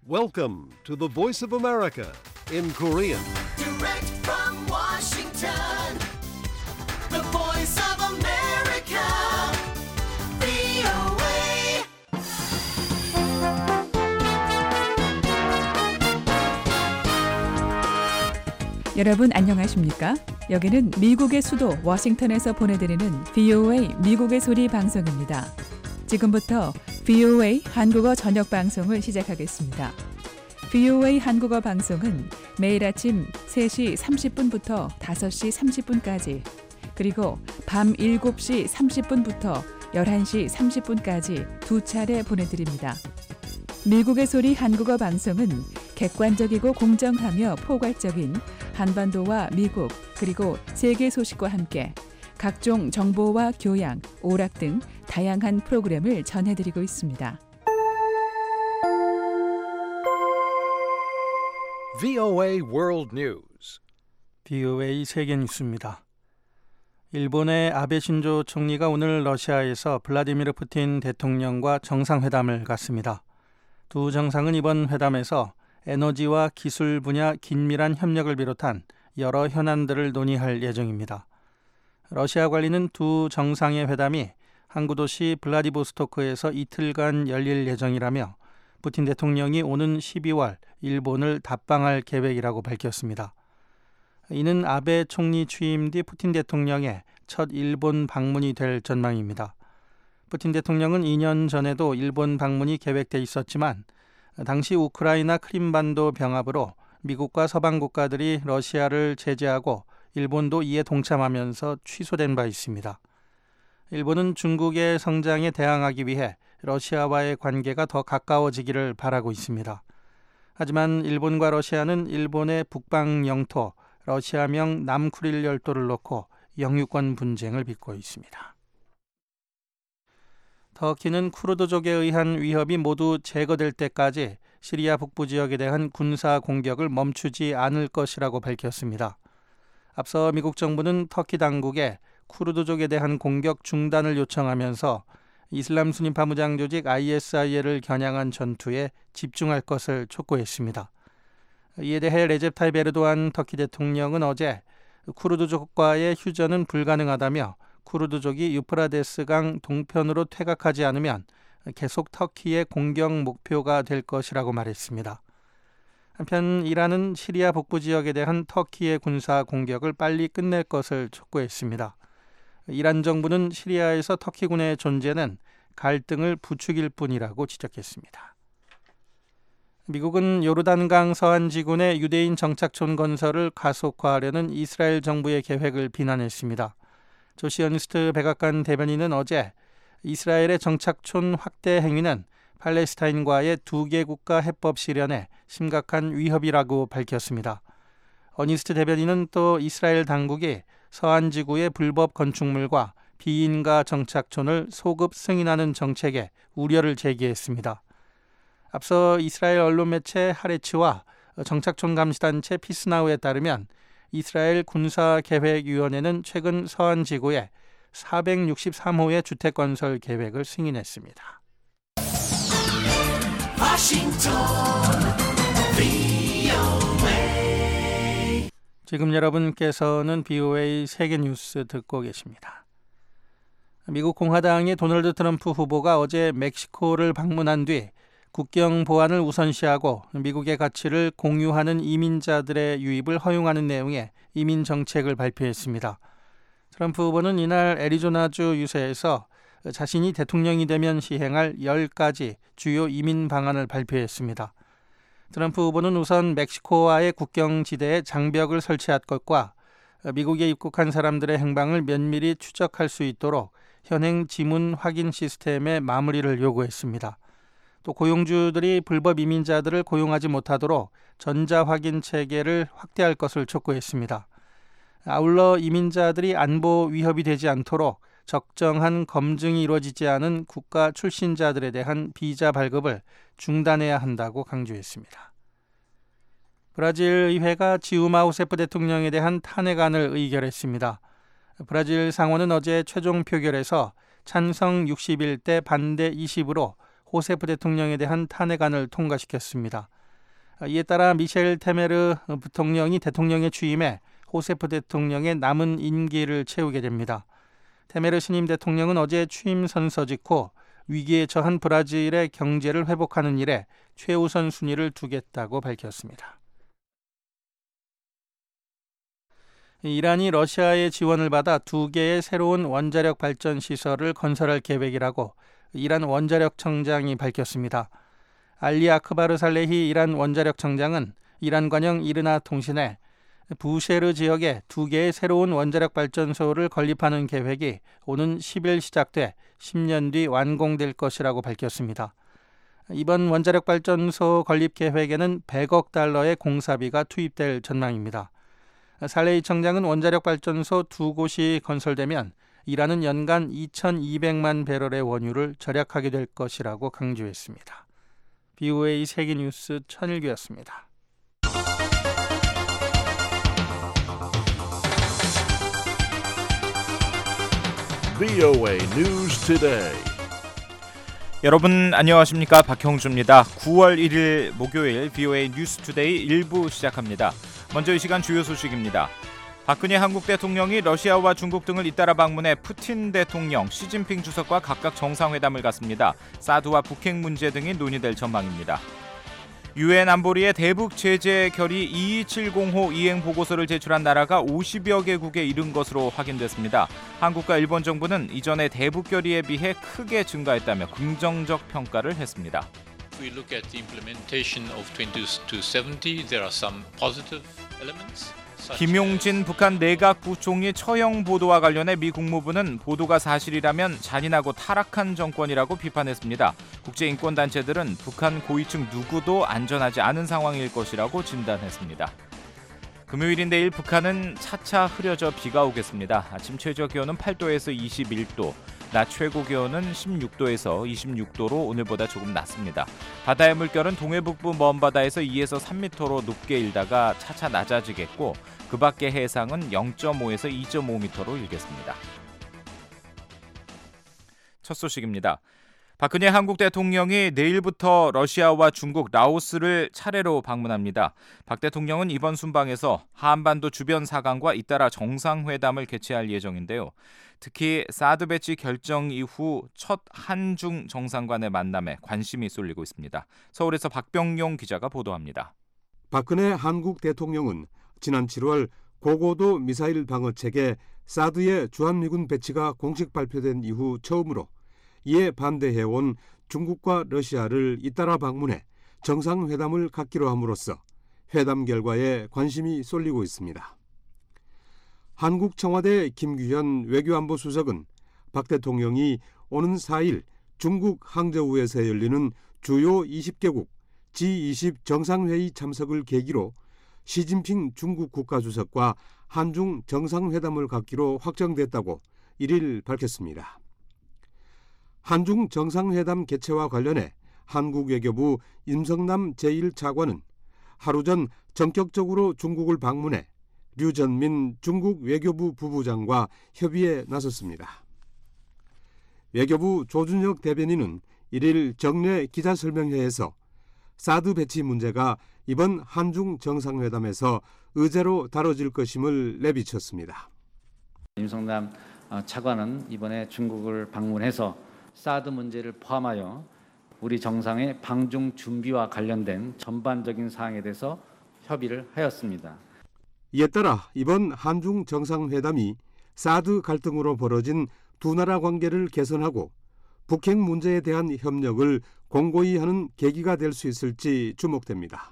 Welcome to the Voice of America in Korean. Direct from Washington, the Voice of America, VOA. 여러분 안녕하십니까? 여기는 미국의 수도 워싱턴에서 보내드리는 VOA 미국의 소리 방송입니다. 지금부터 VOA 한국어 저녁 방송을 시작하겠습니다. VOA 한국어 방송은 매일 아침 3시 30분부터 5시 30분까지 그리고 밤 7시 30분부터 11시 30분까지 두 차례 보내드립니다. 미국의 소리 한국어 방송은 객관적이고 공정하며 포괄적인 한반도와 미국 그리고 세계 소식과 함께 각종 정보와 교양, 오락 등 다양한 프로그램을 전해드리고 있습니다. VOA World News. VOA 세계 뉴스입니다. 일본의 아베 신조 총리가 오늘 러시아에서 블라디미르 푸틴 대통령과 정상회담을 갖습니다. 두 정상은 이번 회담에서 에너지와 기술 분야 긴밀한 협력을 비롯한 여러 현안들을 논의할 예정입니다. 러시아 관리는 두 정상의 회담이 항구 도시 블라디보스토크에서 이틀간 열릴 예정이라며 푸틴 대통령이 오는 12월 일본을 답방할 계획이라고 밝혔습니다. 이는 아베 총리 취임 뒤 푸틴 대통령의 첫 일본 방문이 될 전망입니다. 푸틴 대통령은 2년 전에도 일본 방문이 계획돼 있었지만 당시 우크라이나 크림반도 병합으로 미국과 서방 국가들이 러시아를 제재하고 일본도 이에 동참하면서 취소된 바 있습니다. 일본은 중국의 성장에 대항하기 위해 러시아와의 관계가 더 가까워지기를 바라고 있습니다. 하지만 일본과 러시아는 일본의 북방 영토 러시아명 남쿠릴 열도를 놓고 영유권 분쟁을 빚고 있습니다. 터키는 쿠르드족에 의한 위협이 모두 제거될 때까지 시리아 북부 지역에 대한 군사 공격을 멈추지 않을 것이라고 밝혔습니다. 앞서 미국 정부는 터키 당국에 쿠르드족에 대한 공격 중단을 요청하면서 이슬람 순위 파무장 조직 ISIL을 겨냥한 전투에 집중할 것을 촉구했습니다. 이에 대해 레제프 타이프 에르도안 터키 대통령은 어제 쿠르드족과의 휴전은 불가능하다며 쿠르드족이 유프라데스강 동편으로 퇴각하지 않으면 계속 터키의 공격 목표가 될 것이라고 말했습니다. 한편 이란은 시리아 북부 지역에 대한 터키의 군사 공격을 빨리 끝낼 것을 촉구했습니다. 이란 정부는 시리아에서 터키군의 존재는 갈등을 부추길 뿐이라고 지적했습니다. 미국은 요르단강 서안 지군의 유대인 정착촌 건설을 가속화하려는 이스라엘 정부의 계획을 비난했습니다. 조시어니스트 백악관 대변인은 어제 이스라엘의 정착촌 확대 행위는 팔레스타인과의 두 개 국가 해법 실현에 심각한 위협이라고 밝혔습니다. 어니스트 대변인은 또 이스라엘 당국이 서안 지구의 불법 건축물과 비인가 정착촌을 소급 승인하는 정책에 우려를 제기했습니다. 앞서 이스라엘 언론 매체 하레츠와 정착촌 감시단체 피스나우에 따르면 이스라엘 군사계획위원회는 최근 서안 지구에 463호의 주택 건설 계획을 승인했습니다. 지금 여러분께서는 VOA 세계 뉴스 듣고 계십니다. 미국 공화당의 도널드 트럼프 후보가 어제 멕시코를 방문한 뒤 국경 보안을 우선시하고 미국의 가치를 공유하는 이민자들의 유입을 허용하는 내용의 이민 정책을 발표했습니다. 트럼프 후보는 이날 애리조나주 유세에서 자신이 대통령이 되면 시행할 10가지 주요 이민 방안을 발표했습니다. 트럼프 후보는 우선 멕시코와의 국경지대에 장벽을 설치할 것과 미국에 입국한 사람들의 행방을 면밀히 추적할 수 있도록 현행 지문 확인 시스템의 마무리를 요구했습니다. 또 고용주들이 불법 이민자들을 고용하지 못하도록 전자확인 체계를 확대할 것을 촉구했습니다. 아울러 이민자들이 안보 위협이 되지 않도록 적정한 검증이 이루어지지 않은 국가 출신자들에 대한 비자 발급을 중단해야 한다고 강조했습니다. 브라질 의회가 지우마 호세프 대통령에 대한 탄핵안을 의결했습니다. 브라질 상원은 어제 최종 표결에서 찬성 61대 반대 20으로 호세프 대통령에 대한 탄핵안을 통과시켰습니다. 이에 따라 미셸 테메르 부통령이 대통령에 취임해 호세프 대통령의 남은 임기를 채우게 됩니다. 테메르 신임 대통령은 어제 취임 선서 짓고 위기에 처한 브라질의 경제를 회복하는 일에 최우선 순위를 두겠다고 밝혔습니다. 이란이 러시아의 지원을 받아 2개의 새로운 원자력 발전 시설을 건설할 계획이라고 이란 원자력 청장이 밝혔습니다. 알리 아크바르 살레히 이란 원자력 청장은 이란 관영 이르나 통신에 부쉐르 지역에 2개의 새로운 원자력 발전소를 건립하는 계획이 오는 10일 시작돼 10년 뒤 완공될 것이라고 밝혔습니다. 이번 원자력 발전소 건립 계획에는 100억 달러의 공사비가 투입될 전망입니다. 살레히 청장은 원자력 발전소 2곳이 건설되면 이란은 연간 2,200만 배럴의 원유를 절약하게 될 것이라고 강조했습니다. BOA 세계뉴스 천일규였습니다. BOA News Today. 여러분 안녕하십니까? 박형주입니다. 9월 1일 목요일 BOA 뉴스 투데이 1부 시작합니다. 먼저 이 시간 주요 소식입니다. 박근혜 한국 대통령이 러시아와 중국 등을 잇따라 방문해 푸틴 대통령, 시진핑 주석과 각각 정상회담을 갖습니다. 사드와 북핵 문제 등이 논의될 전망입니다. 유엔 안보리의 대북 제재 결의 22705 이행 보고서를 제출한 나라가 50여 개국에 이른 것으로 확인됐습니다. 한국과 일본 정부는 이전의 대북 결의에 비해 크게 증가했다며 긍정적 평가를 했습니다. If we look at the implementation of 2270, there are some positive elements. 김용진 북한 내각 부총리 처형 보도와 관련해 미 국무부는 보도가 사실이라면 잔인하고 타락한 정권이라고 비판했습니다. 국제인권단체들은 북한 고위층 누구도 안전하지 않은 상황일 것이라고 진단했습니다. 금요일인 내일 북한은 차차 흐려져 비가 오겠습니다. 아침 최저 기온은 8도에서 21도, 낮 최고 기온은 16도에서 26도로 오늘보다 조금 낮습니다. 바다의 물결은 동해북부 먼바다에서 2에서 3m로 높게 일다가 차차 낮아지겠고 그 밖의 해상은 0.5에서 2.5m로 일겠습니다. 첫 소식입니다. 박근혜 한국 대통령이 내일부터 러시아와 중국, 라오스를 차례로 방문합니다. 박 대통령은 이번 순방에서 한반도 주변 사강과 잇따라 정상회담을 개최할 예정인데요. 특히 사드 배치 결정 이후 첫 한중 정상간의 만남에 관심이 쏠리고 있습니다. 서울에서 박병용 기자가 보도합니다. 박근혜 한국 대통령은 지난 7월 고고도 미사일 방어 체계 사드의 주한미군 배치가 공식 발표된 이후 처음으로 이에 반대해온 중국과 러시아를 잇따라 방문해 정상회담을 갖기로 함으로써 회담 결과에 관심이 쏠리고 있습니다. 한국 청와대 김규현 외교안보 수석은 박 대통령이 오는 4일 중국 항저우에서 열리는 주요 20개국 G20 정상회의 참석을 계기로 시진핑 중국 국가주석과 한중 정상회담을 갖기로 확정됐다고 1일 밝혔습니다. 한중 정상회담 개최와 관련해 한국 외교부 임성남 제1차관은 하루 전 전격적으로 중국을 방문해 류전민 중국 외교부 부부장과 협의에 나섰습니다. 외교부 조준혁 대변인은 1일 정례 기자설명회에서 사드 배치 문제가 이번 한중 정상회담에서 의제로 다뤄질 것임을 내비쳤습니다. 임성남 차관은 이번에 중국을 방문해서 사드 문제를 포함하여 우리 정상의 방중 준비와 관련된 전반적인 사항에 대해서 협의를 하였습니다. 이에 따라 이번 한중 정상회담이 사드 갈등으로 벌어진 두 나라 관계를 개선하고 북핵 문제에 대한 협력을 공고히 하는 계기가 될 수 있을지 주목됩니다.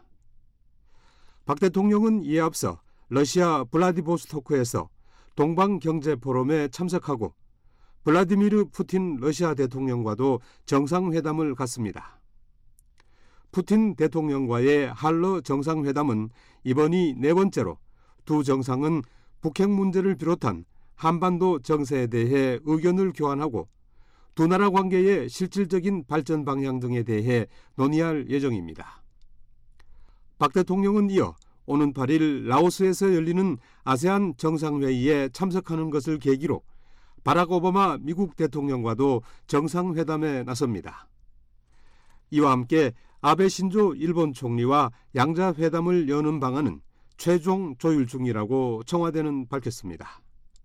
박 대통령은 이에 앞서 러시아 블라디보스토크에서 동방경제포럼에 참석하고 블라디미르 푸틴 러시아 대통령과도 정상회담을 갖습니다. 푸틴 대통령과의 한러 정상회담은 이번이 네 번째로 두 정상은 북핵 문제를 비롯한 한반도 정세에 대해 의견을 교환하고 두 나라 관계의 실질적인 발전 방향 등에 대해 논의할 예정입니다. 박 대통령은 이어 오는 8일 라오스에서 열리는 아세안 정상회의에 참석하는 것을 계기로 바락 오바마 미국 대통령과도 정상회담에 나섭니다. 이와 함께 아베 신조 일본 총리와 양자 회담을 여는 방안은 최종 조율 중이라고 청와대는 밝혔습니다.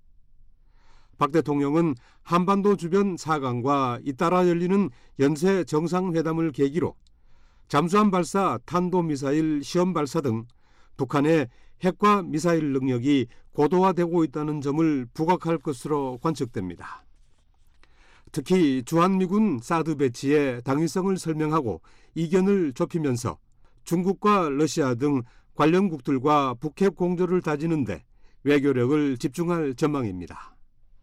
박 대통령은 한반도 주변 사강과 잇따라 열리는 연쇄 정상회담을 계기로 잠수함 발사 탄도미사일 시험 발사 등 북한의 핵과 미사일 능력이 고도화되고 있다는 점을 부각할 것으로 관측됩니다. 특히 주한미군 사드 배치의 당위성을 설명하고 이견을 좁히면서 중국과 러시아 등 관련국들과 북핵 공조를 다지는 데 외교력을 집중할 전망입니다.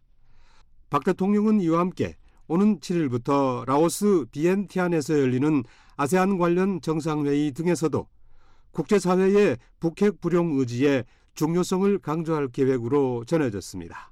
박 대통령은 이와 함께 오는 7일부터 라오스 비엔티안에서 열리는 아세안 관련 정상회의 등에서도 국제사회의 북핵 불용 의지의 중요성을 강조할 계획으로 전해졌습니다.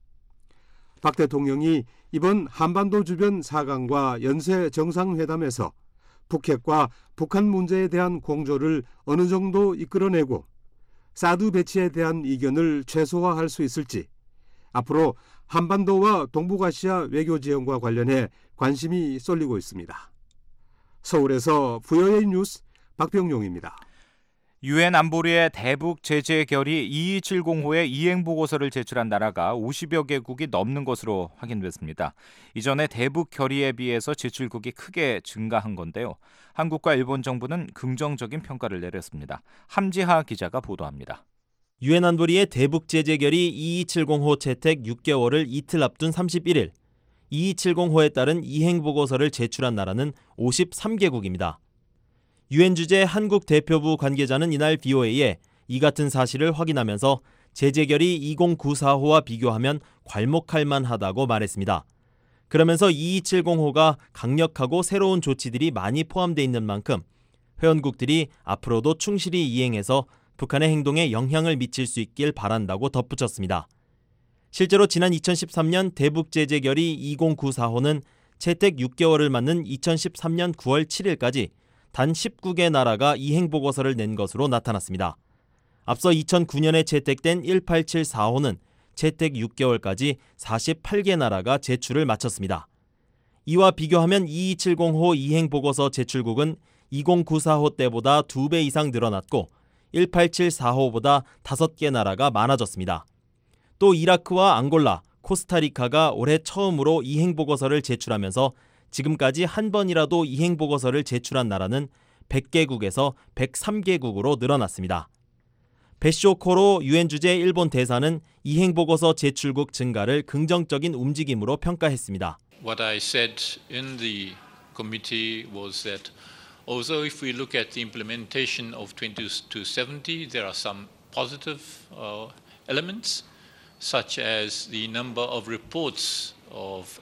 박 대통령이 이번 한반도 주변 사강과 연쇄 정상회담에서 북핵과 북한 문제에 대한 공조를 어느 정도 이끌어내고 사드 배치에 대한 이견을 최소화할 수 있을지 앞으로 한반도와 동북아시아 외교 지형과 관련해 관심이 쏠리고 있습니다. 서울에서 VOA 뉴스 박병용입니다. 유엔 안보리의 대북 제재 결의 2270호의 이행 보고서를 제출한 나라가 50여 개국이 넘는 것으로 확인됐습니다. 이전에 대북 결의에 비해서 제출국이 크게 증가한 건데요. 한국과 일본 정부는 긍정적인 평가를 내렸습니다. 함지하 기자가 보도합니다. 유엔 안보리의 대북 제재 결의 2270호 채택 6개월을 이틀 앞둔 31일, 2270호에 따른 이행 보고서를 제출한 나라는 53개국입니다. 유엔 주재 한국 대표부 관계자는 이날 VOA에 이 같은 사실을 확인하면서 제재 결의 2094호와 비교하면 괄목할 만하다고 말했습니다. 그러면서 2270호가 강력하고 새로운 조치들이 많이 포함되어 있는 만큼 회원국들이 앞으로도 충실히 이행해서 북한의 행동에 영향을 미칠 수 있길 바란다고 덧붙였습니다. 실제로 지난 2013년 대북 제재 결의 2094호는 채택 6개월을 맞는 2013년 9월 7일까지 단 19개 나라가 이행 보고서를 낸 것으로 나타났습니다. 앞서 2009년에 채택된 1874호는 채택 6개월까지 48개 나라가 제출을 마쳤습니다. 이와 비교하면 2270호 이행 보고서 제출국은 2094호 때보다 2배 이상 늘어났고 1874호보다 5개 나라가 많아졌습니다. 또 이라크와 앙골라, 코스타리카가 올해 처음으로 이행 보고서를 제출하면서 지금까지 한 번이라도 이행 보고서를 제출한 나라는 100개국에서 103개국으로 늘어났습니다. 베시오 코로 유엔 주재 일본 대사는 이행 보고서 제출국 증가를 긍정적인 움직임으로 평가했습니다. What I said in the committee was that also if we look at the implementation of 2270, there are some positive elements, such as the number of reports of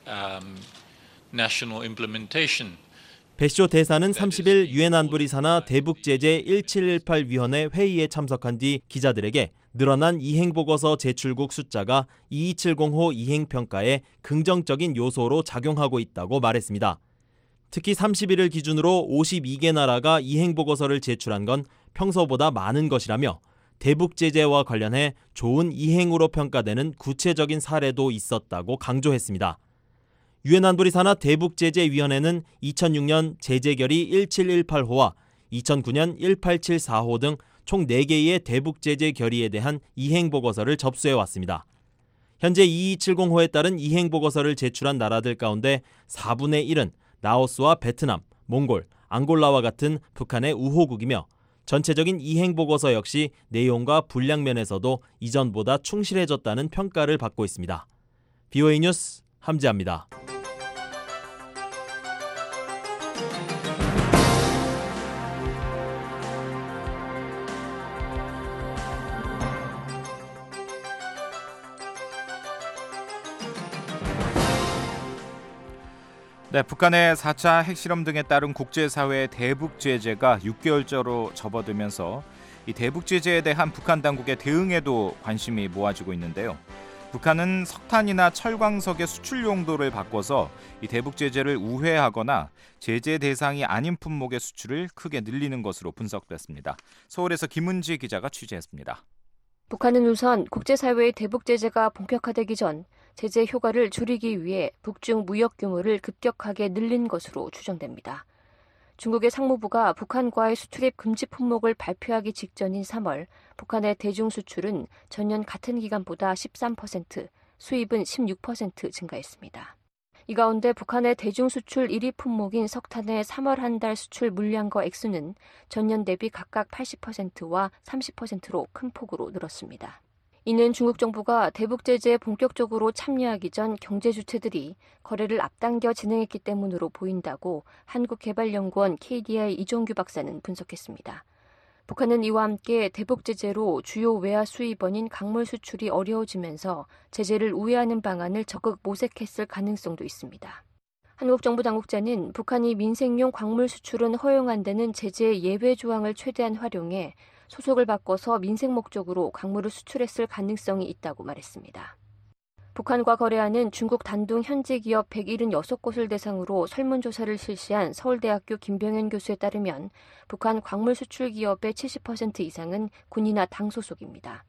national implementation. 베시오 대사는 30일 유엔 안보리 산하 대북 제재 1718 위원회 회의에 참석한 뒤 기자들에게 늘어난 이행 보고서 제출국 숫자가 2270호 이행 평가에 긍정적인 요소로 작용하고 있다고 말했습니다. 특히 31일 기준으로 52개 나라가 이행 보고서를 제출한 건 평소보다 많은 것이라며 대북 제재와 관련해 좋은 이행으로 평가되는 구체적인 사례도 있었다고 강조했습니다. 유엔 안보리 산하 대북 제재 위원회는 2006년 제재 결의 1718호와 2009년 1874호 등 총 4개의 대북 제재 결의에 대한 이행 보고서를 접수해 왔습니다. 현재 2270호에 따른 이행 보고서를 제출한 나라들 가운데 4분의 1은 라오스와 베트남, 몽골, 앙골라와 같은 북한의 우호국이며 전체적인 이행 보고서 역시 내용과 분량 면에서도 이전보다 충실해졌다는 평가를 받고 있습니다. VOA 뉴스 함지아입니다. 네, 북한의 4차 핵실험 등에 따른 국제사회의 대북 제재가 6개월째로 접어들면서 이 대북 제재에 대한 북한 당국의 대응에도 관심이 모아지고 있는데요. 북한은 석탄이나 철광석의 수출 용도를 바꿔서 이 대북 제재를 우회하거나 제재 대상이 아닌 품목의 수출을 크게 늘리는 것으로 분석됐습니다. 서울에서 김은지 기자가 취재했습니다. 북한은 우선 국제사회의 대북 제재가 본격화되기 전 제재 효과를 줄이기 위해 북중 무역 규모를 급격하게 늘린 것으로 추정됩니다. 중국의 상무부가 북한과의 수출입 금지 품목을 발표하기 직전인 3월 북한의 대중 수출은 전년 같은 기간보다 13%, 수입은 16% 증가했습니다. 이 가운데 북한의 대중 수출 1위 품목인 석탄의 3월 한 달 수출 물량과 액수는 전년 대비 각각 80%와 30%로 큰 폭으로 늘었습니다. 이는 중국 정부가 대북 제재에 본격적으로 참여하기 전 경제 주체들이 거래를 앞당겨 진행했기 때문으로 보인다고 한국개발연구원 KDI 이종규 박사는 분석했습니다. 북한은 이와 함께 대북 제재로 주요 외화 수입원인 광물 수출이 어려워지면서 제재를 우회하는 방안을 적극 모색했을 가능성도 있습니다. 한국 정부 당국자는 북한이 민생용 광물 수출은 허용한다는 제재의 예외 조항을 최대한 활용해 소속을 바꿔서 민생 목적으로 광물을 수출했을 가능성이 있다고 말했습니다. 북한과 거래하는 중국 단둥 현지 기업 176곳을 대상으로 설문조사를 실시한 서울대학교 김병현 교수에 따르면 북한 광물 수출 기업의 70% 이상은 군이나 당 소속입니다.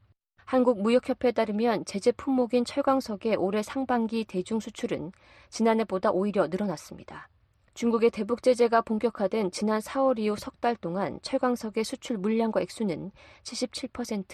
한국무역협회에 따르면 제재 품목인 철광석의 올해 상반기 대중 수출은 지난해보다 오히려 늘어났습니다. 중국의 대북 제재가 본격화된 지난 4월 이후 석 달 동안 철광석의 수출 물량과 액수는 77%,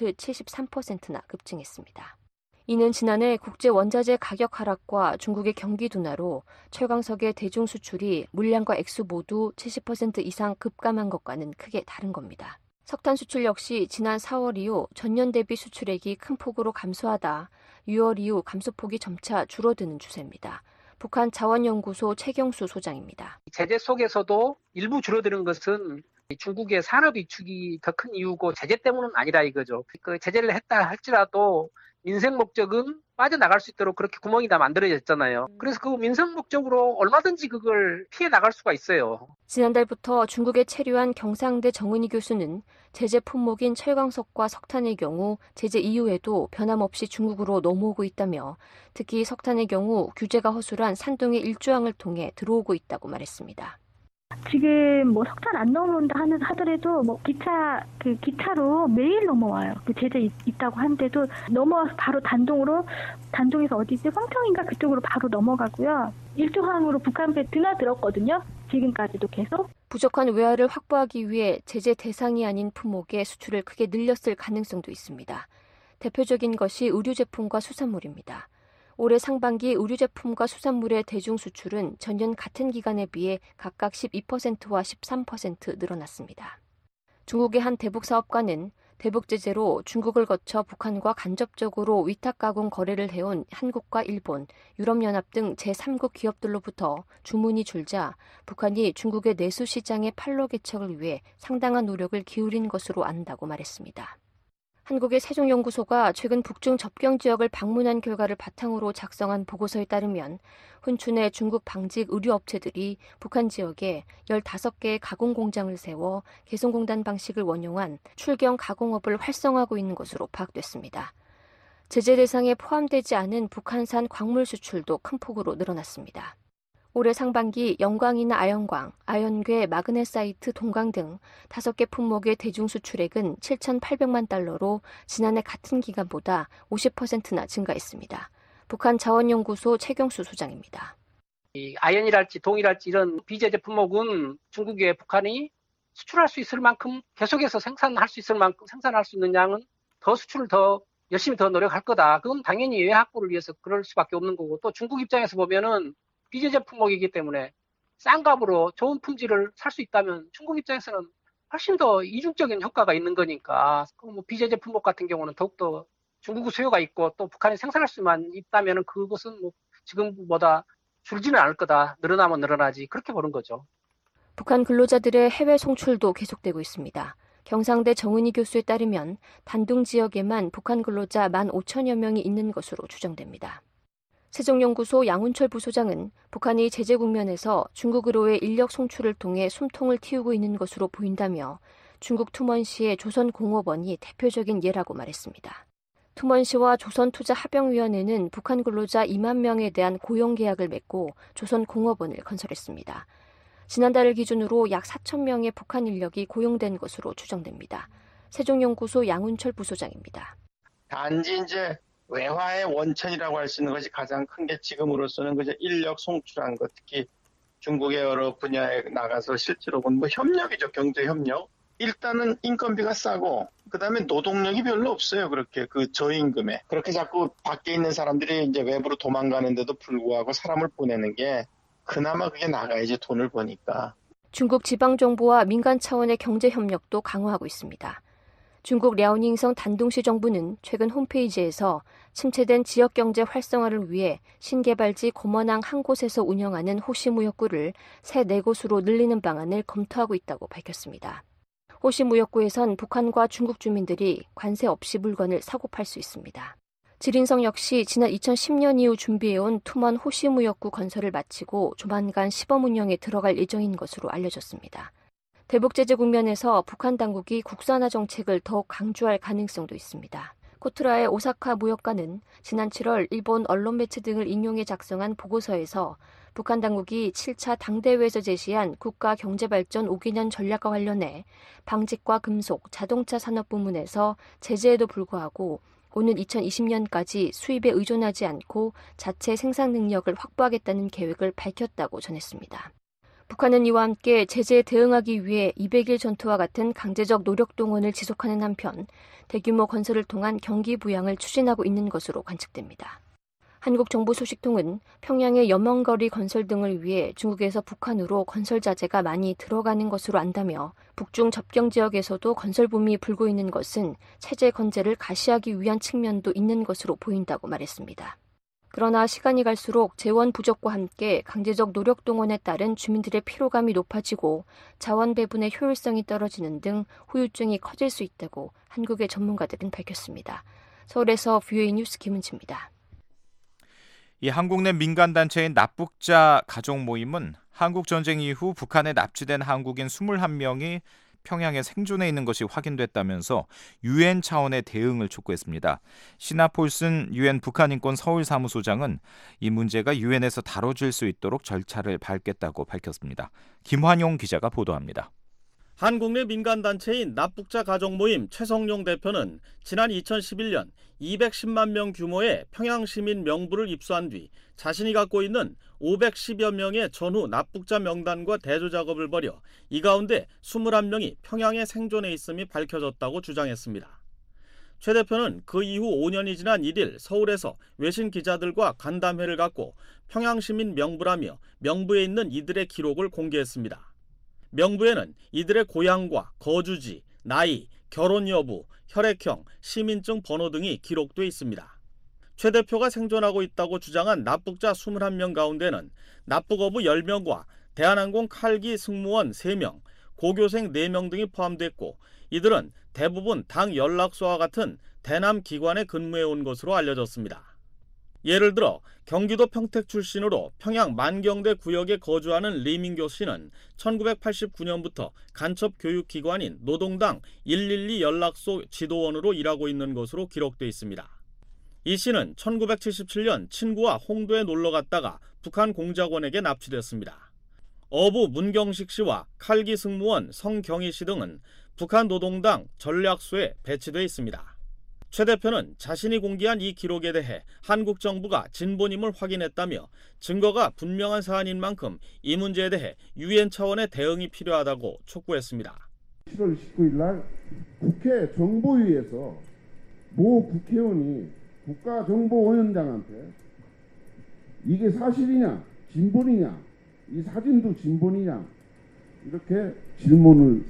73%나 급증했습니다. 이는 지난해 국제 원자재 가격 하락과 중국의 경기 둔화로 철광석의 대중 수출이 물량과 액수 모두 70% 이상 급감한 것과는 크게 다른 겁니다. 석탄 수출 역시 지난 4월 이후 전년 대비 수출액이 큰 폭으로 감소하다 6월 이후 감소폭이 점차 줄어드는 추세입니다. 북한 자원연구소 최경수 소장입니다. 제재 속에서도 일부 줄어드는 것은 중국의 산업 위축이 더 큰 이유고 제재 때문은 아니라 이거죠. 그 제재를 했다 할지라도 민생 목적은 빠져나갈 수 있도록 그렇게 구멍이 다 만들어졌잖아요. 그래서 그 민생 목적으로 얼마든지 그걸 피해 나갈 수가 있어요. 지난달부터 중국에 체류한 경상대 정은희 교수는 제재 품목인 철광석과 석탄의 경우 제재 이후에도 변함없이 중국으로 넘어오고 있다며 특히 석탄의 경우 규제가 허술한 산둥의 일조항을 통해 들어오고 있다고 말했습니다. 지금 뭐 석탄 안 넘어온다 하더라도 뭐 기차로 매일 넘어와요. 그 제재 있다고 하는데도 넘어와서 바로 단동에서 어디지 황평인가 그쪽으로 바로 넘어가고요. 일조항으로 북한 배 드나들었거든요. 지금까지도 계속. 부족한 외화를 확보하기 위해 제재 대상이 아닌 품목의 수출을 크게 늘렸을 가능성도 있습니다. 대표적인 것이 의류 제품과 수산물입니다. 올해 상반기 의류 제품과 수산물의 대중 수출은 전년 같은 기간에 비해 각각 12%와 13% 늘어났습니다. 중국의 한 대북 사업가는 대북 제재로 중국을 거쳐 북한과 간접적으로 위탁 가공 거래를 해온 한국과 일본, 유럽연합 등 제3국 기업들로부터 주문이 줄자 북한이 중국의 내수 시장의 판로 개척을 위해 상당한 노력을 기울인 것으로 안다고 말했습니다. 한국의 세종연구소가 최근 북중 접경 지역을 방문한 결과를 바탕으로 작성한 보고서에 따르면 훈춘의 중국 방직 의류업체들이 북한 지역에 15개의 가공 공장을 세워 개성공단 방식을 원용한 출경 가공업을 활성화하고 있는 것으로 파악됐습니다. 제재 대상에 포함되지 않은 북한산 광물 수출도 큰 폭으로 늘어났습니다. 올해 상반기 영광이나 아연광, 아연괴, 마그네사이트, 동광 등 5개 품목의 대중 수출액은 7,800만 달러로 지난해 같은 기간보다 50%나 증가했습니다. 북한 자원연구소 최경수 소장입니다. 이 아연이랄지 동이랄지 이런 비제재 품목은 중국에 북한이 수출할 수 있을 만큼 계속해서 생산할 수 있을 만큼 생산할 수 있는 양은 더 수출을 더 열심히 더 노력할 거다. 그건 당연히 외화 확보를 위해서 그럴 수밖에 없는 거고 또 중국 입장에서 보면은 비제재 품목이기 때문에 싼 값으로 좋은 품질을 살 수 있다면 중국 입장에서는 훨씬 더 이중적인 효과가 있는 거니까 뭐 비제재 품목 같은 경우는 더욱더 중국 수요가 있고 또 북한이 생산할 수만 있다면 그것은 뭐 지금보다 줄지는 않을 거다. 늘어나면 늘어나지. 그렇게 보는 거죠. 북한 근로자들의 해외 송출도 계속되고 있습니다. 경상대 정은희 교수에 따르면 단둥 지역에만 북한 근로자 15,000여 명이 있는 것으로 추정됩니다. 세종연구소 양훈철 부소장은 북한이 제재 국면에서 중국으로의 인력 송출을 통해 숨통을 틔우고 있는 것으로 보인다며 중국 투먼시의 조선공업원이 대표적인 예라고 말했습니다. 투먼시와 조선투자합병위원회는 북한 근로자 2만 명에 대한 고용계약을 맺고 조선공업원을 건설했습니다. 지난달을 기준으로 약 4천 명의 북한 인력이 고용된 것으로 추정됩니다. 세종연구소 양훈철 부소장입니다. 단지 이제 외화의 원천이라고 할 수 있는 것이 가장 큰 게 지금으로서는 그저 인력 송출한 것, 특히 중국의 여러 분야에 나가서 실제로 본 협력이죠. 경제 협력. 일단은 인건비가 싸고 그다음에 노동력이 별로 없어요. 그렇게 그 저임금에. 그렇게 자꾸 밖에 있는 사람들이 이제 외부로 도망가는데도 불구하고 사람을 보내는 게 그나마 그게 나가야지 돈을 버니까. 중국 지방정부와 민간 차원의 경제 협력도 강화하고 있습니다. 중국 랴오닝성 단둥시 정부는 최근 홈페이지에서 침체된 지역경제 활성화를 위해 신개발지 고머낭 한 곳에서 운영하는 호시무역구를 새 4곳으로 늘리는 방안을 검토하고 있다고 밝혔습니다. 호시무역구에선 북한과 중국 주민들이 관세 없이 물건을 사고 팔 수 있습니다. 지린성 역시 지난 2010년 이후 준비해온 투먼 호시무역구 건설을 마치고 조만간 시범 운영에 들어갈 예정인 것으로 알려졌습니다. 대북 제재 국면에서 북한 당국이 국산화 정책을 더욱 강조할 가능성도 있습니다. 코트라의 오사카 무역가는 지난 7월 일본 언론 매체 등을 인용해 작성한 보고서에서 북한 당국이 7차 당대회에서 제시한 국가 경제발전 5개년 전략과 관련해 방직과 금속, 자동차 산업 부문에서 제재에도 불구하고 오는 2020년까지 수입에 의존하지 않고 자체 생산 능력을 확보하겠다는 계획을 밝혔다고 전했습니다. 북한은 이와 함께 제재에 대응하기 위해 200일 전투와 같은 강제적 노력 동원을 지속하는 한편 대규모 건설을 통한 경기 부양을 추진하고 있는 것으로 관측됩니다. 한국정보소식통은 평양의 여멍거리 건설 등을 위해 중국에서 북한으로 건설 자재가 많이 들어가는 것으로 안다며 북중 접경 지역에서도 건설붐이 불고 있는 것은 체제 건재를 가시하기 위한 측면도 있는 것으로 보인다고 말했습니다. 그러나 시간이 갈수록 재원 부족과 함께 강제적 노력 동원에 따른 주민들의 피로감이 높아지고 자원 배분의 효율성이 떨어지는 등 후유증이 커질 수 있다고 한국의 전문가들은 밝혔습니다. 서울에서 VOA 뉴스 김은지입니다. 이 한국 내 민간단체인 납북자 가족 모임은 한국 전쟁 이후 북한에 납치된 한국인 21명이 평양에 생존해 있는 것이 확인됐다면서 유엔 차원의 대응을 촉구했습니다. 시나 폴슨 유엔 북한인권 서울사무소장은 이 문제가 유엔에서 다뤄질 수 있도록 절차를 밟겠다고 밝혔습니다. 김환용 기자가 보도합니다. 한국 내 민간단체인 납북자 가족 모임 최성용 대표는 지난 2011년 210만 명 규모의 평양 시민 명부를 입수한 뒤 자신이 갖고 있는 510여 명의 전후 납북자 명단과 대조 작업을 벌여 이 가운데 21명이 평양에 생존해 있음이 밝혀졌다고 주장했습니다. 최 대표는 그 이후 5년이 지난 1일 서울에서 외신 기자들과 간담회를 갖고 평양 시민 명부라며 명부에 있는 이들의 기록을 공개했습니다. 명부에는 이들의 고향과 거주지, 나이, 결혼 여부, 혈액형, 시민증 번호 등이 기록돼 있습니다. 최 대표가 생존하고 있다고 주장한 납북자 21명 가운데는 납북어부 10명과 대한항공 칼기 승무원 3명, 고교생 4명 등이 포함됐고 이들은 대부분 당 연락소와 같은 대남 기관에 근무해온 것으로 알려졌습니다. 예를 들어 경기도 평택 출신으로 평양 만경대 구역에 거주하는 리민교 씨는 1989년부터 간첩 교육기관인 노동당 112 연락소 지도원으로 일하고 있는 것으로 기록돼 있습니다. 이 씨는 1977년 친구와 홍도에 놀러 갔다가 북한 공작원에게 납치됐습니다. 어부 문경식 씨와 칼기 승무원 성경희 씨 등은 북한 노동당 전략소에 배치돼 있습니다. 최 대표는 자신이 공개한 이 기록에 대해 한국 정부가 진본임을 확인했다며 증거가 분명한 사안인 만큼 이 문제에 대해 유엔 차원의 대응이 필요하다고 촉구했습니다. 7월 19일 날 국회 정보위에서 모 국회의원이 국가정보원장한테 이게 사실이냐 진본이냐 이 사진도 진본이냐 이렇게 질문을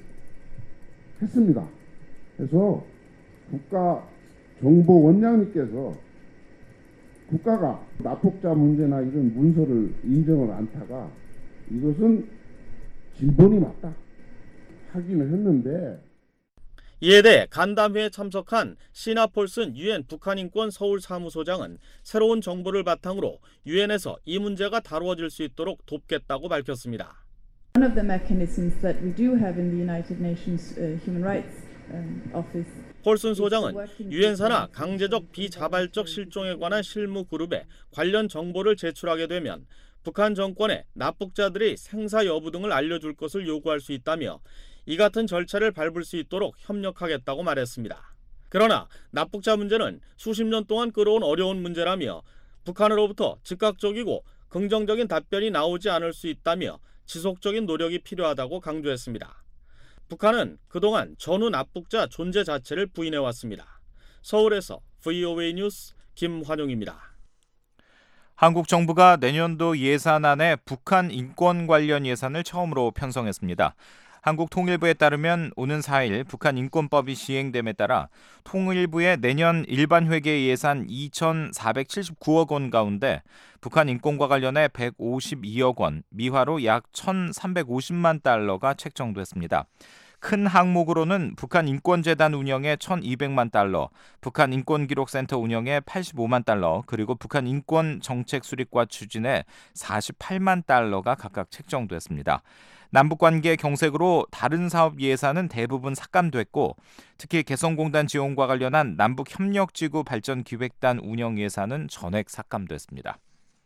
했습니다. 그래서 국가정보원장님께서 국가가 납북자 문제나 이런 문서를 인정을 않다가 이것은 진본이 맞다 하기는 했는데 이에 대해 간담회에 참석한 시나 폴슨 유엔 북한인권 서울사무소장은 새로운 정보를 바탕으로 유엔에서 이 문제가 다루어질 수 있도록 돕겠다고 밝혔습니다. One of the mechanisms that we do have in the United Nations Human Rights Office 폴슨 소장은 유엔 산하 강제적 비자발적 실종에 관한 실무 그룹에 관련 정보를 제출하게 되면 북한 정권에 납북자들의 생사 여부 등을 알려줄 것을 요구할 수 있다며 이 같은 절차를 밟을 수 있도록 협력하겠다고 말했습니다. 그러나 납북자 문제는 수십 년 동안 끌어온 어려운 문제라며 북한으로부터 즉각적이고 긍정적인 답변이 나오지 않을 수 있다며 지속적인 노력이 필요하다고 강조했습니다. 북한은 그동안 전후 납북자 존재 자체를 부인해왔습니다. 서울에서 VOA 뉴스 김환용입니다. 한국 정부가 내년도 예산안에 북한 인권 관련 예산을 처음으로 편성했습니다. 한국통일부에 따르면 오는 4일 북한 인권법이 시행됨에 따라 통일부의 내년 일반 회계 예산 2,479억 원 가운데 북한 인권과 관련해 152억 원, 미화로 약 1,350만 달러가 책정됐습니다. 큰 항목으로는 북한 인권재단 운영에 1,200만 달러, 북한 인권기록센터 운영에 85만 달러, 그리고 북한 인권 정책 수립과 추진에 48만 달러가 각각 책정됐습니다. 남북관계 경색으로 다른 사업 예산은 대부분 삭감됐고 특히 개성공단 지원과 관련한 남북협력지구 발전기획단 운영 예산은 전액 삭감됐습니다.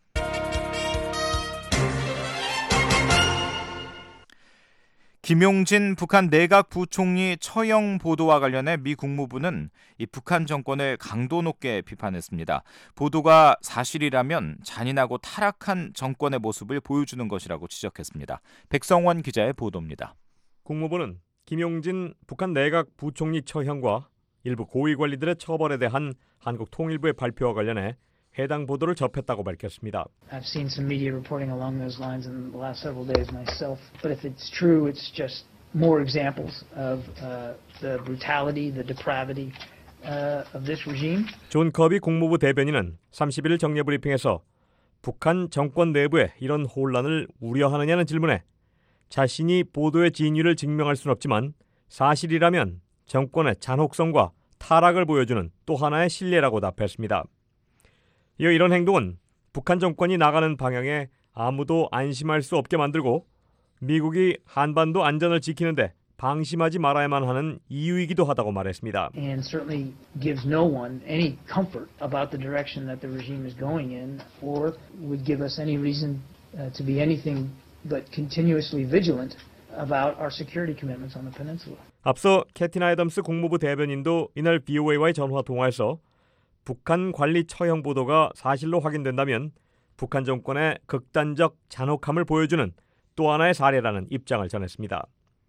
김용진 북한 내각 부총리 처형 보도와 관련해 미 국무부는 이 북한 정권을 강도 높게 비판했습니다. 보도가 사실이라면 잔인하고 타락한 정권의 모습을 보여주는 것이라고 지적했습니다. 백성원 기자의 보도입니다. 국무부는 김용진 북한 내각 부총리 처형과 일부 고위 관리들의 처벌에 대한 한국 통일부의 발표와 관련해 해당 보도를 접했다고 밝혔습니다. I've seen some media reporting along those lines in the last several days myself. But if it's true, it's just more examples of the brutality, the depravity of this regime. 존 커비 국무부 대변인은 31일 정례 브리핑에서 북한 정권 내부에 이런 혼란을 우려하느냐는 질문에 자신이 보도의 진위를 증명할 수는 없지만 사실이라면 정권의 잔혹성과 타락을 보여주는 또 하나의 신뢰라고 답했습니다. 이어 이런 행동은 북한 정권이 나가는 방향에 아무도 안심할 수 없게 만들고 미국이 한반도 안전을 지키는데 방심하지 말아야만 하는 이유이기도 하다고 말했습니다. And certainly gives no one any comfort about the direction that the regime is going in or would give us any reason to be anything but continuously vigilant about our security commitments on the peninsula. 앞서 캐틴 애덤스 국무부 대변인도 이날 BOA와의 전화 통화에서 북한 관리 처형 보도가 사실로 확인된다면 북한 정권의 극단적 잔혹함을 보여주는 또 하나의 사례라는 입장을 전했습니다.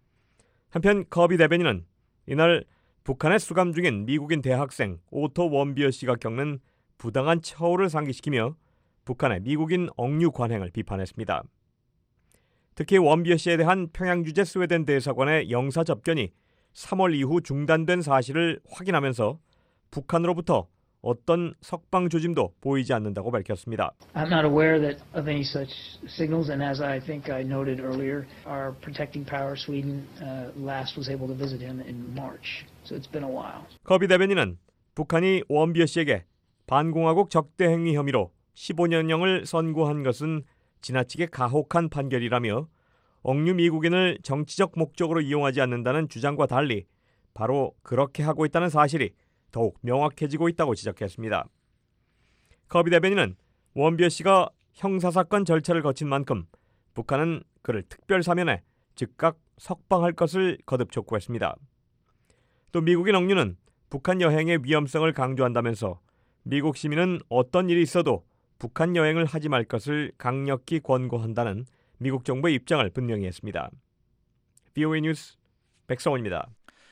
한편 커비 대변인은 이날 북한에 수감 중인 미국인 대학생 오토 원비어 씨가 겪는 부당한 처우를 상기시키며 북한의 미국인 억류 관행을 비판했습니다. 특히 원비어 씨에 대한 평양 주재 스웨덴 대사관의 영사 접견이 3월 이후 중단된 사실을 확인하면서 북한으로부터 어떤 석방 조짐도 보이지 않는다고 밝혔습니다. I'm not aware that of any such signals, and as I think I noted earlier, our protecting power, Sweden, last was able to visit him in March, so it's been a while. 커비 대변인은 북한이 원비어 씨에게 반공화국 적대 행위 혐의로 15년형을 선고한 것은 지나치게 가혹한 판결이라며 억류 미국인을 정치적 목적으로 이용하지 않는다는 주장과 달리 바로 그렇게 하고 있다는 사실이 더욱 명확해지고 있다고 지적했습니다. 커비 대변인은 원비어 씨가 형사사건 절차를 거친 만큼 북한은 그를 특별 사면해 즉각 석방할 것을 거듭 촉구했습니다. 또 미국인 억류는 북한 여행의 위험성을 강조한다면서 미국 시민은 어떤 일이 있어도 북한 여행을 하지 말 것을 강력히 권고한다는 미국 정부의 입장을 분명히 했습니다. VOA 뉴스 백성원입니다.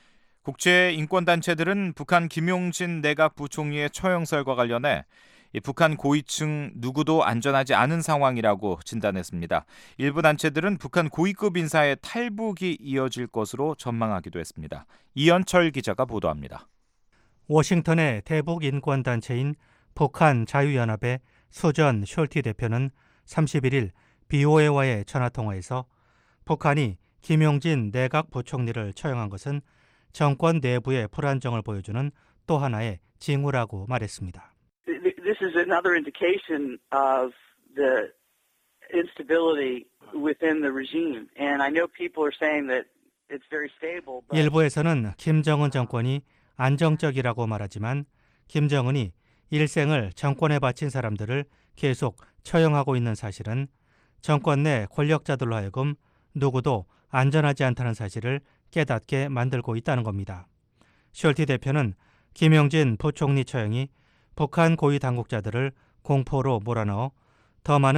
국제인권단체들은 북한 김용진 내각 부총리의 처형설과 관련해 북한 고위층 누구도 안전하지 않은 상황이라고 진단했습니다. 일부 단체들은 북한 고위급 인사의 탈북이 이어질 것으로 전망하기도 했습니다. 이현철 기자가 보도합니다. 워싱턴의 대북 인권단체인 북한 자유연합의 수전 숄티 대표는 31일 BOA와의 전화통화에서 북한이 김용진 내각 부총리를 처형한 것은 정권 내부의 불안정을 보여주는 또 하나의 징후라고 말했습니다. This is another indication of the instability within the regime. And I know people are saying that it's very stable. But... 일부에서는 김정은 정권이 안정적이라고 말하지만 김정은이 일생을 정권에 바친 사람들을 계속 처형하고 있는 사실은 정권 내 권력자들로 하여금 누구도 안전하지 않다는 사실을 깨닫게 만들고 있다는 겁니다. 숄티 대표는 김용진 부총리 처형이 북한 고위 당국자들을 공포로 몰아넣어 더 많은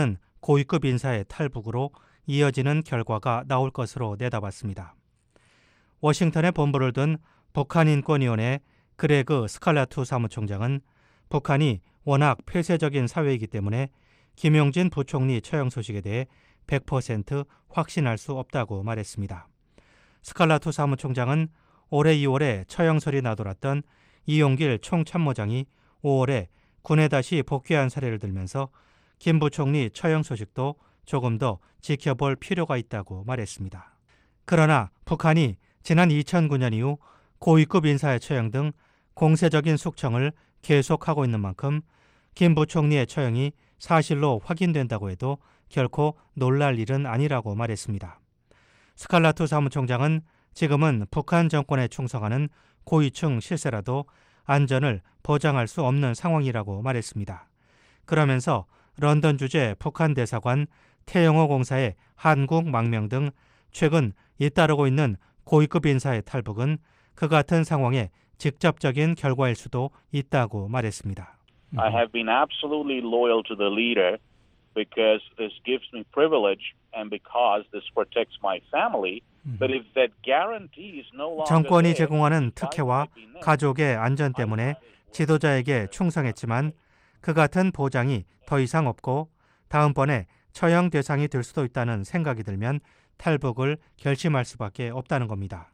고위급 인사의 탈북으로 이어지는 결과가 나올 것으로 내다봤습니다. 워싱턴에 본부를 둔 북한인권위원회 그레그 스칼라투 사무총장은 북한이 워낙 폐쇄적인 사회이기 때문에 김용진 부총리 처형 소식에 대해 100% 확신할 수 없다고 말했습니다. 스칼라투 사무총장은 올해 2월에 처형설이 나돌았던 이용길 총참모장이 5월에 군에 다시 복귀한 사례를 들면서 김 부총리 처형 소식도 조금 더 지켜볼 필요가 있다고 말했습니다. 그러나 북한이 지난 2009년 이후 고위급 인사의 처형 등 공세적인 숙청을 계속하고 있는 만큼 김 부총리의 처형이 사실로 확인된다고 해도 결코 놀랄 일은 아니라고 말했습니다. 스칼라투 사무총장은 지금은 북한 정권에 충성하는 고위층 실세라도 안전을 보장할 수 없는 상황이라고 말했습니다. 그러면서 런던 주재 북한 대사관 태영호 공사의 한국 망명 등 최근 잇따르고 있는 고위급 인사의 탈북은 그 같은 상황의 직접적인 결과일 수도 있다고 말했습니다. I have been absolutely loyal to the leader because this gives me privilege and because this protects my family. But if that guarantee is no longer 정권이 there, 제공하는 특혜와 가족의 안전 때문에 지도자에게 충성했지만 그 같은 보장이 더 이상 없고 다음번에 처형 대상이 될 수도 있다는 생각이 들면 탈북을 결심할 수밖에 없다는 겁니다.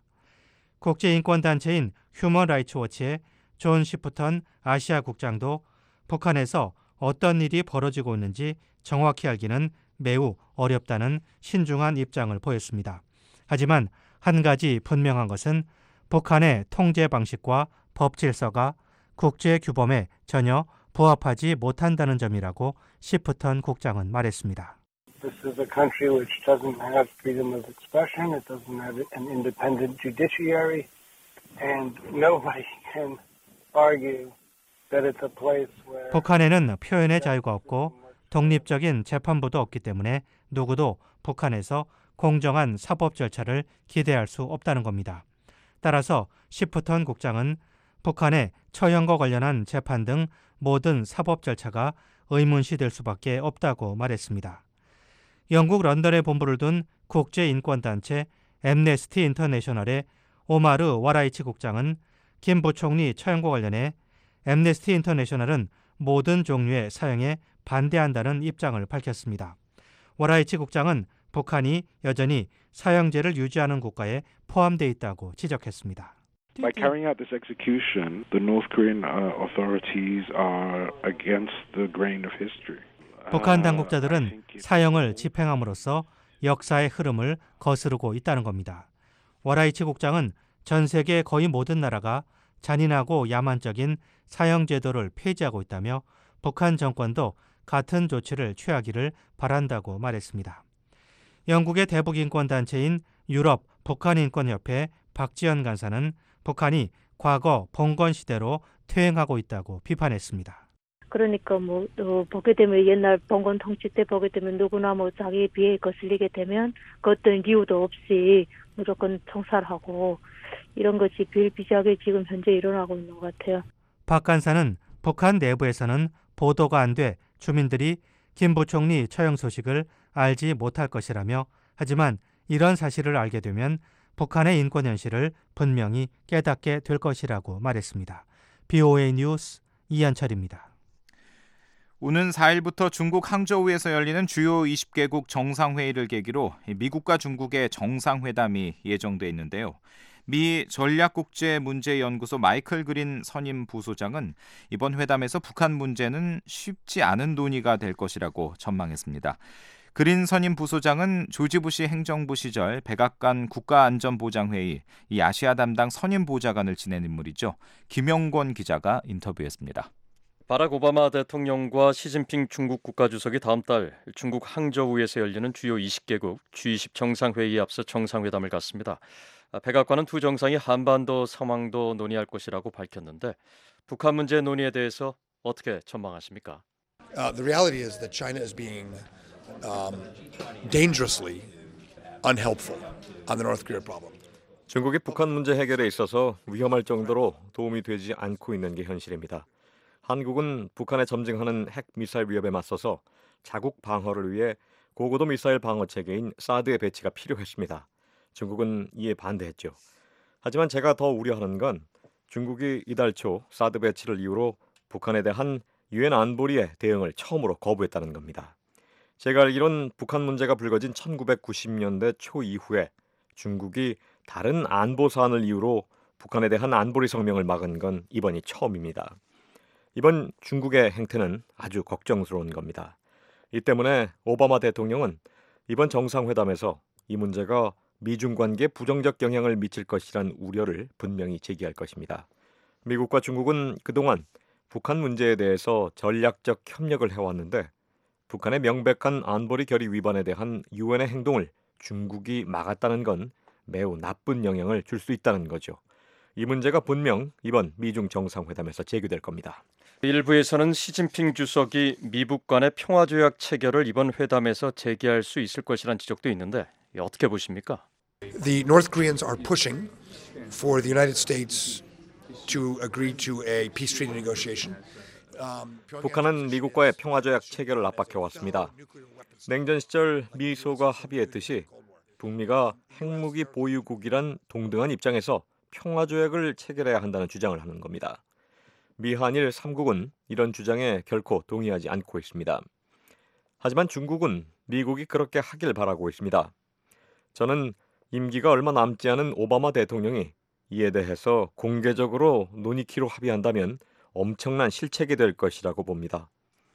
국제인권단체인 휴먼 라이츠 워치의 존 시프턴 아시아 국장도 북한에서 어떤 일이 벌어지고 있는지 정확히 알기는 매우 어렵다는 신중한 입장을 보였습니다. 하지만 한 가지 분명한 것은 북한의 통제 방식과 법 질서가 국제 규범에 전혀 부합하지 못한다는 점이라고 시프턴 국장은 말했습니다. This is a country which doesn't have freedom of expression. It doesn't have an independent judiciary, and nobody can argue that it's a place where 북한에는 표현의 자유가 없고 독립적인 재판부도 없기 때문에 누구도 북한에서 공정한 사법 절차를 기대할 수 없다는 겁니다. 따라서 시프턴 국장은 북한의 처형과 관련한 재판 등 모든 사법 절차가 의문시될 수밖에 없다고 말했습니다. 영국 런던에 본부를 둔 국제인권단체 앰네스티 인터내셔널의 오마르 와라이치 국장은 김 부총리 처형과 관련해 앰네스티 인터내셔널은 모든 종류의 사형에 반대한다는 입장을 밝혔습니다. 와라이치 국장은 북한이 여전히 사형제를 유지하는 국가에 포함되어 있다고 지적했습니다. By carrying out this execution, the North Korean authorities are against the grain of history. 북한 당국자들은 사형을 집행함으로써 역사의 흐름을 거스르고 있다는 겁니다. 와라이치 국장은 전 세계 거의 모든 나라가 잔인하고 야만적인 사형 제도를 폐지하고 있다며 북한 정권도 같은 조치를 취하기를 바란다고 말했습니다. 영국의 대북인권단체인 유럽 북한인권협회 박지연 간사는 북한이 과거 봉건 시대로 퇴행하고 있다고 비판했습니다. 그러니까 보게 되면 옛날 봉건 통치 때 보게 되면 누구나 자기 비에 거슬리게 되면 그 어떤 이유도 없이 무조건 총살하고 이런 것이 비일비재하게 지금 현재 일어나고 있는 것 같아요. 박 간사는 북한 내부에서는 보도가 안 돼 주민들이 김 부총리 처형 소식을 알지 못할 것이라며 하지만 이런 사실을 알게 되면 북한의 인권 현실을 분명히 깨닫게 될 것이라고 말했습니다. BOA 뉴스 이한철입니다. 오는 4일부터 중국 항저우에서 열리는 주요 20개국 정상회의를 계기로 미국과 중국의 정상회담이 예정돼 있는데요. 미 전략국제문제연구소 마이클 그린 선임 부소장은 이번 회담에서 북한 문제는 쉽지 않은 논의가 될 것이라고 전망했습니다. 그린 선임 부소장은 조지 부시 행정부 시절 백악관 국가안전보장회의 이 아시아 담당 선임 보좌관을 지낸 인물이죠. 김영권 기자가 인터뷰했습니다. 바락 오바마 대통령과 시진핑 중국 국가주석이 다음 달 중국 항저우에서 열리는 주요 20개국 G20 정상회의에 앞서 정상회담을 갖습니다. 백악관은 두 정상이 한반도 상황도 논의할 것이라고 밝혔는데 북한 문제 논의에 대해서 어떻게 전망하십니까? The reality is that China is being dangerously unhelpful on the North Korea problem. 중국이 북한 문제 해결에 있어서 위험할 정도로 도움이 되지 않고 있는 게 현실입니다. 한국은 북한에 점증하는 핵 미사일 위협에 맞서서 자국 방어를 위해 고고도 미사일 방어 체계인 사드의 배치가 필요했습니다. 중국은 이에 반대했죠. 하지만 제가 더 우려하는 건 중국이 이달 초 사드 배치를 이유로 북한에 대한 유엔 안보리의 대응을 처음으로 거부했다는 겁니다. 제가 알기론 북한 문제가 불거진 1990년대 초 이후에 중국이 다른 안보 사안을 이유로 북한에 대한 안보리 성명을 막은 건 이번이 처음입니다. 이번 중국의 행태는 아주 걱정스러운 겁니다. 이 때문에 오바마 대통령은 이번 정상회담에서 이 문제가 미중 관계에 부정적 영향을 미칠 것이란 우려를 분명히 제기할 것입니다. 미국과 중국은 그동안 북한 문제에 대해서 전략적 협력을 해왔는데 북한의 명백한 안보리 결의 위반에 대한 유엔의 행동을 중국이 막았다는 건 매우 나쁜 영향을 줄 수 있다는 거죠. 이 문제가 분명 이번 미중 정상회담에서 제기될 겁니다. 일부에서는 시진핑 주석이 미북 간의 평화조약 체결을 이번 회담에서 제기할 수 있을 것이라는 지적도 있는데 어떻게 보십니까? The North Koreans are pushing for the United States to agree to a peace treaty negotiation. 북한은 미국과의 평화조약 체결을 압박해왔습니다. 냉전 시절 미소가 합의했듯이 북미가 핵무기 보유국이란 동등한 입장에서 평화조약을 체결해야 한다는 주장을 하는 겁니다. 미한일 3국은 이런 주장에 결코 동의하지 않고 있습니다. 하지만 중국은 미국이 그렇게 하길 바라고 있습니다. 저는 임기가 얼마 남지 않은 오바마 대통령이 이에 대해서 공개적으로 논의키로 합의한다면 엄청난 실책이 될 것이라고 봅니다.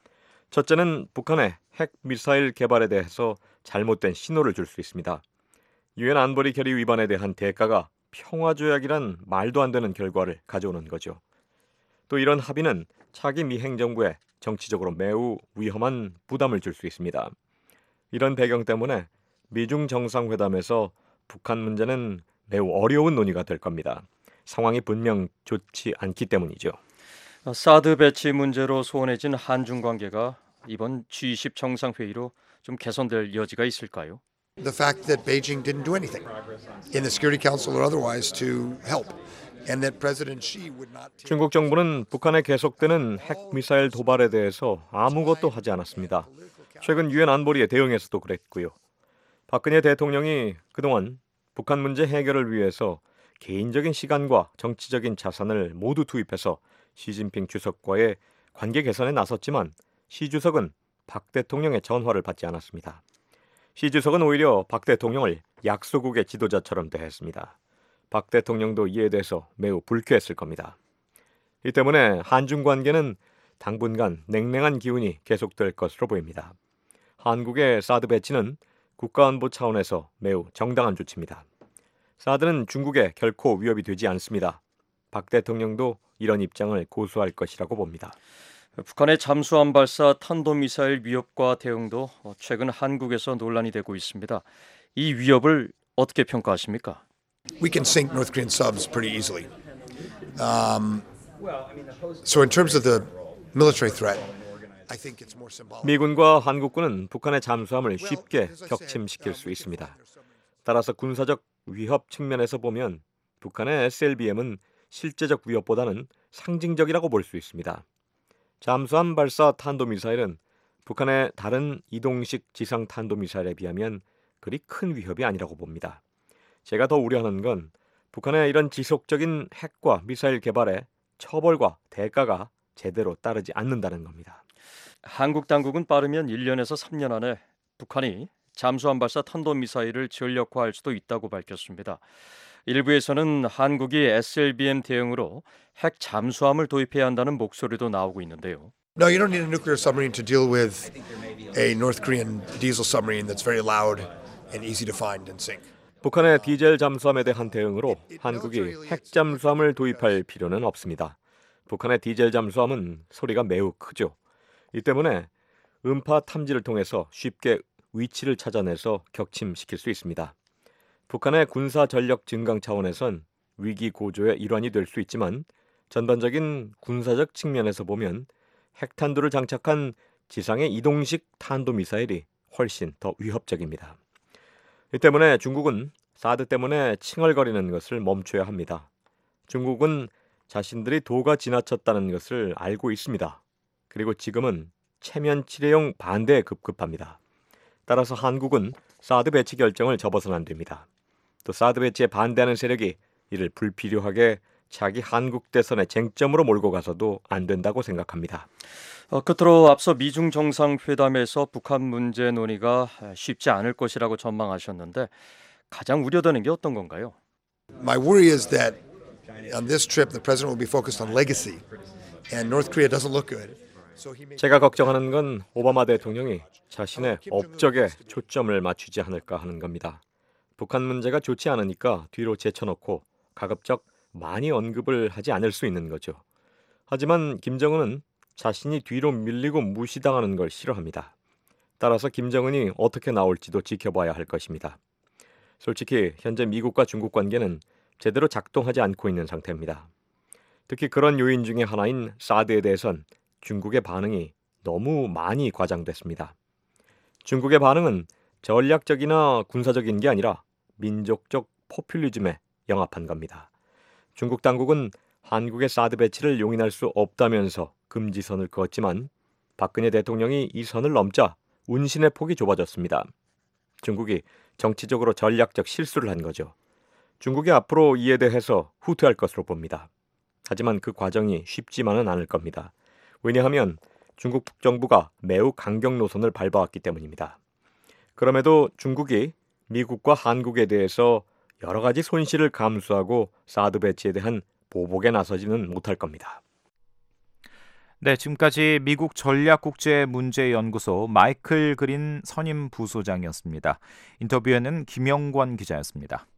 첫째는 북한의 핵 미사일 개발에 대해서 잘못된 신호를 줄 수 있습니다. 유엔 안보리 결의 위반에 대한 대가가 평화조약이란 말도 안 되는 결과를 가져오는 거죠. 또 이런 합의는 차기 미 행정부에 정치적으로 매우 위험한 부담을 줄 수 있습니다. 이런 배경 때문에 미중 정상회담에서 북한 문제는 매우 어려운 논의가 될 겁니다. 상황이 분명 좋지 않기 때문이죠. 사드 배치 문제로 소원해진 한중 관계가 이번 G20 정상회의로 좀 개선될 여지가 있을까요? The fact that Beijing didn't do anything in the Security Council or otherwise to help, and that President Xi would not. 중국 정부는 북한의 계속되는 핵 미사일 도발에 대해서 아무것도 하지 않았습니다. 최근 유엔 안보리에 대응해서도 그랬고요. 박근혜 대통령이 그동안 북한 문제 해결을 위해서 개인적인 시간과 정치적인 자산을 모두 투입해서 시진핑 주석과의 관계 개선에 나섰지만 시 주석은 박 대통령의 전화를 받지 않았습니다. 시 주석은 오히려 박 대통령을 약소국의 지도자처럼 대했습니다. 박 대통령도 이에 대해서 매우 불쾌했을 겁니다. 이 때문에 한중 관계는 당분간 냉랭한 기운이 계속될 것으로 보입니다. 한국의 사드 배치는 국가안보 차원에서 매우 정당한 조치입니다. 사드는 중국에 결코 위협이 되지 않습니다. 박 대통령도 이런 입장을 고수할 것이라고 봅니다. 북한의 잠수함 발사 탄도미사일 위협과 대응도 최근 한국에서 논란이 되고 있습니다. 이 위협을 어떻게 평가하십니까? We can sink North Korean subs pretty easily. So in terms of the military threat, I think it's more symbolic. 미군과 한국군은 북한의 잠수함을 쉽게 격침시킬 수 있습니다. 따라서 군사적 위협 측면에서 보면 북한의 SLBM은 실제적 위협보다는 상징적이라고 볼 수 있습니다. 잠수함 발사 탄도미사일은 북한의 다른 이동식 지상 탄도미사일에 비하면 그리 큰 위협이 아니라고 봅니다. 제가 더 우려하는 건 북한의 이런 지속적인 핵과 미사일 개발에 처벌과 대가가 제대로 따르지 않는다는 겁니다. 한국 당국은 빠르면 1년에서 3년 안에 북한이 잠수함 발사 탄도미사일을 전력화할 수도 있다고 밝혔습니다. 일부에서는 한국이 SLBM 대응으로 핵 잠수함을 도입해야 한다는 목소리도 나오고 있는데요. No, you don't need a nuclear submarine to deal with a North Korean diesel submarine that's very loud and easy to find and sink. 북한의 디젤 잠수함에 대한 대응으로 한국이 핵 잠수함을 도입할 필요는 없습니다. 북한의 디젤 잠수함은 소리가 매우 크죠. 이 때문에 음파 탐지를 통해서 쉽게 위치를 찾아내서 격침시킬 수 있습니다. 북한의 군사 전력 증강 차원에선 위기 고조의 일환이 될 수 있지만 전반적인 군사적 측면에서 보면 핵탄두를 장착한 지상의 이동식 탄도미사일이 훨씬 더 위협적입니다. 이 때문에 중국은 사드 때문에 칭얼거리는 것을 멈춰야 합니다. 중국은 자신들이 도가 지나쳤다는 것을 알고 있습니다. 그리고 지금은 체면 치레용 반대에 급급합니다. 따라서 한국은 사드 배치 결정을 접어서는 안 됩니다. 또 사드 배치에 반대하는 세력이 이를 불필요하게 자기 한국 대선의 쟁점으로 몰고 가서도 안 된다고 생각합니다. 끝으로 앞서 미중 정상회담에서 북한 문제 논의가 쉽지 않을 것이라고 전망하셨는데 가장 우려되는 게 어떤 건가요? My worry is that on this trip the president will be focused on legacy and North Korea doesn't look good. 제가 걱정하는 건 오바마 대통령이 자신의 업적에 초점을 맞추지 않을까 하는 겁니다. 북한 문제가 좋지 않으니까 뒤로 제쳐놓고 가급적 많이 언급을 하지 않을 수 있는 거죠. 하지만 김정은은 자신이 뒤로 밀리고 무시당하는 걸 싫어합니다. 따라서 김정은이 어떻게 나올지도 지켜봐야 할 것입니다. 솔직히 현재 미국과 중국 관계는 제대로 작동하지 않고 있는 상태입니다. 특히 그런 요인 중에 하나인 사드에 대해선 중국의 반응이 너무 많이 과장됐습니다. 중국의 반응은 전략적이나 군사적인 게 아니라 민족적 포퓰리즘에 영합한 겁니다. 중국 당국은 한국의 사드 배치를 용인할 수 없다면서 금지선을 그었지만 박근혜 대통령이 이 선을 넘자 운신의 폭이 좁아졌습니다. 중국이 정치적으로 전략적 실수를 한 거죠. 중국이 앞으로 이에 대해서 후퇴할 것으로 봅니다. 하지만 그 과정이 쉽지만은 않을 겁니다. 왜냐하면 중국 정부가 매우 강경 노선을 밟아왔기 때문입니다. 그럼에도 중국이 미국과 한국에 대해서 여러 가지 손실을 감수하고 사드 배치에 대한 보복에 나서지는 못할 겁니다. 네, 지금까지 미국 전략국제문제연구소 마이클 그린 선임 부소장이었습니다. 인터뷰에는 김영권 기자였습니다.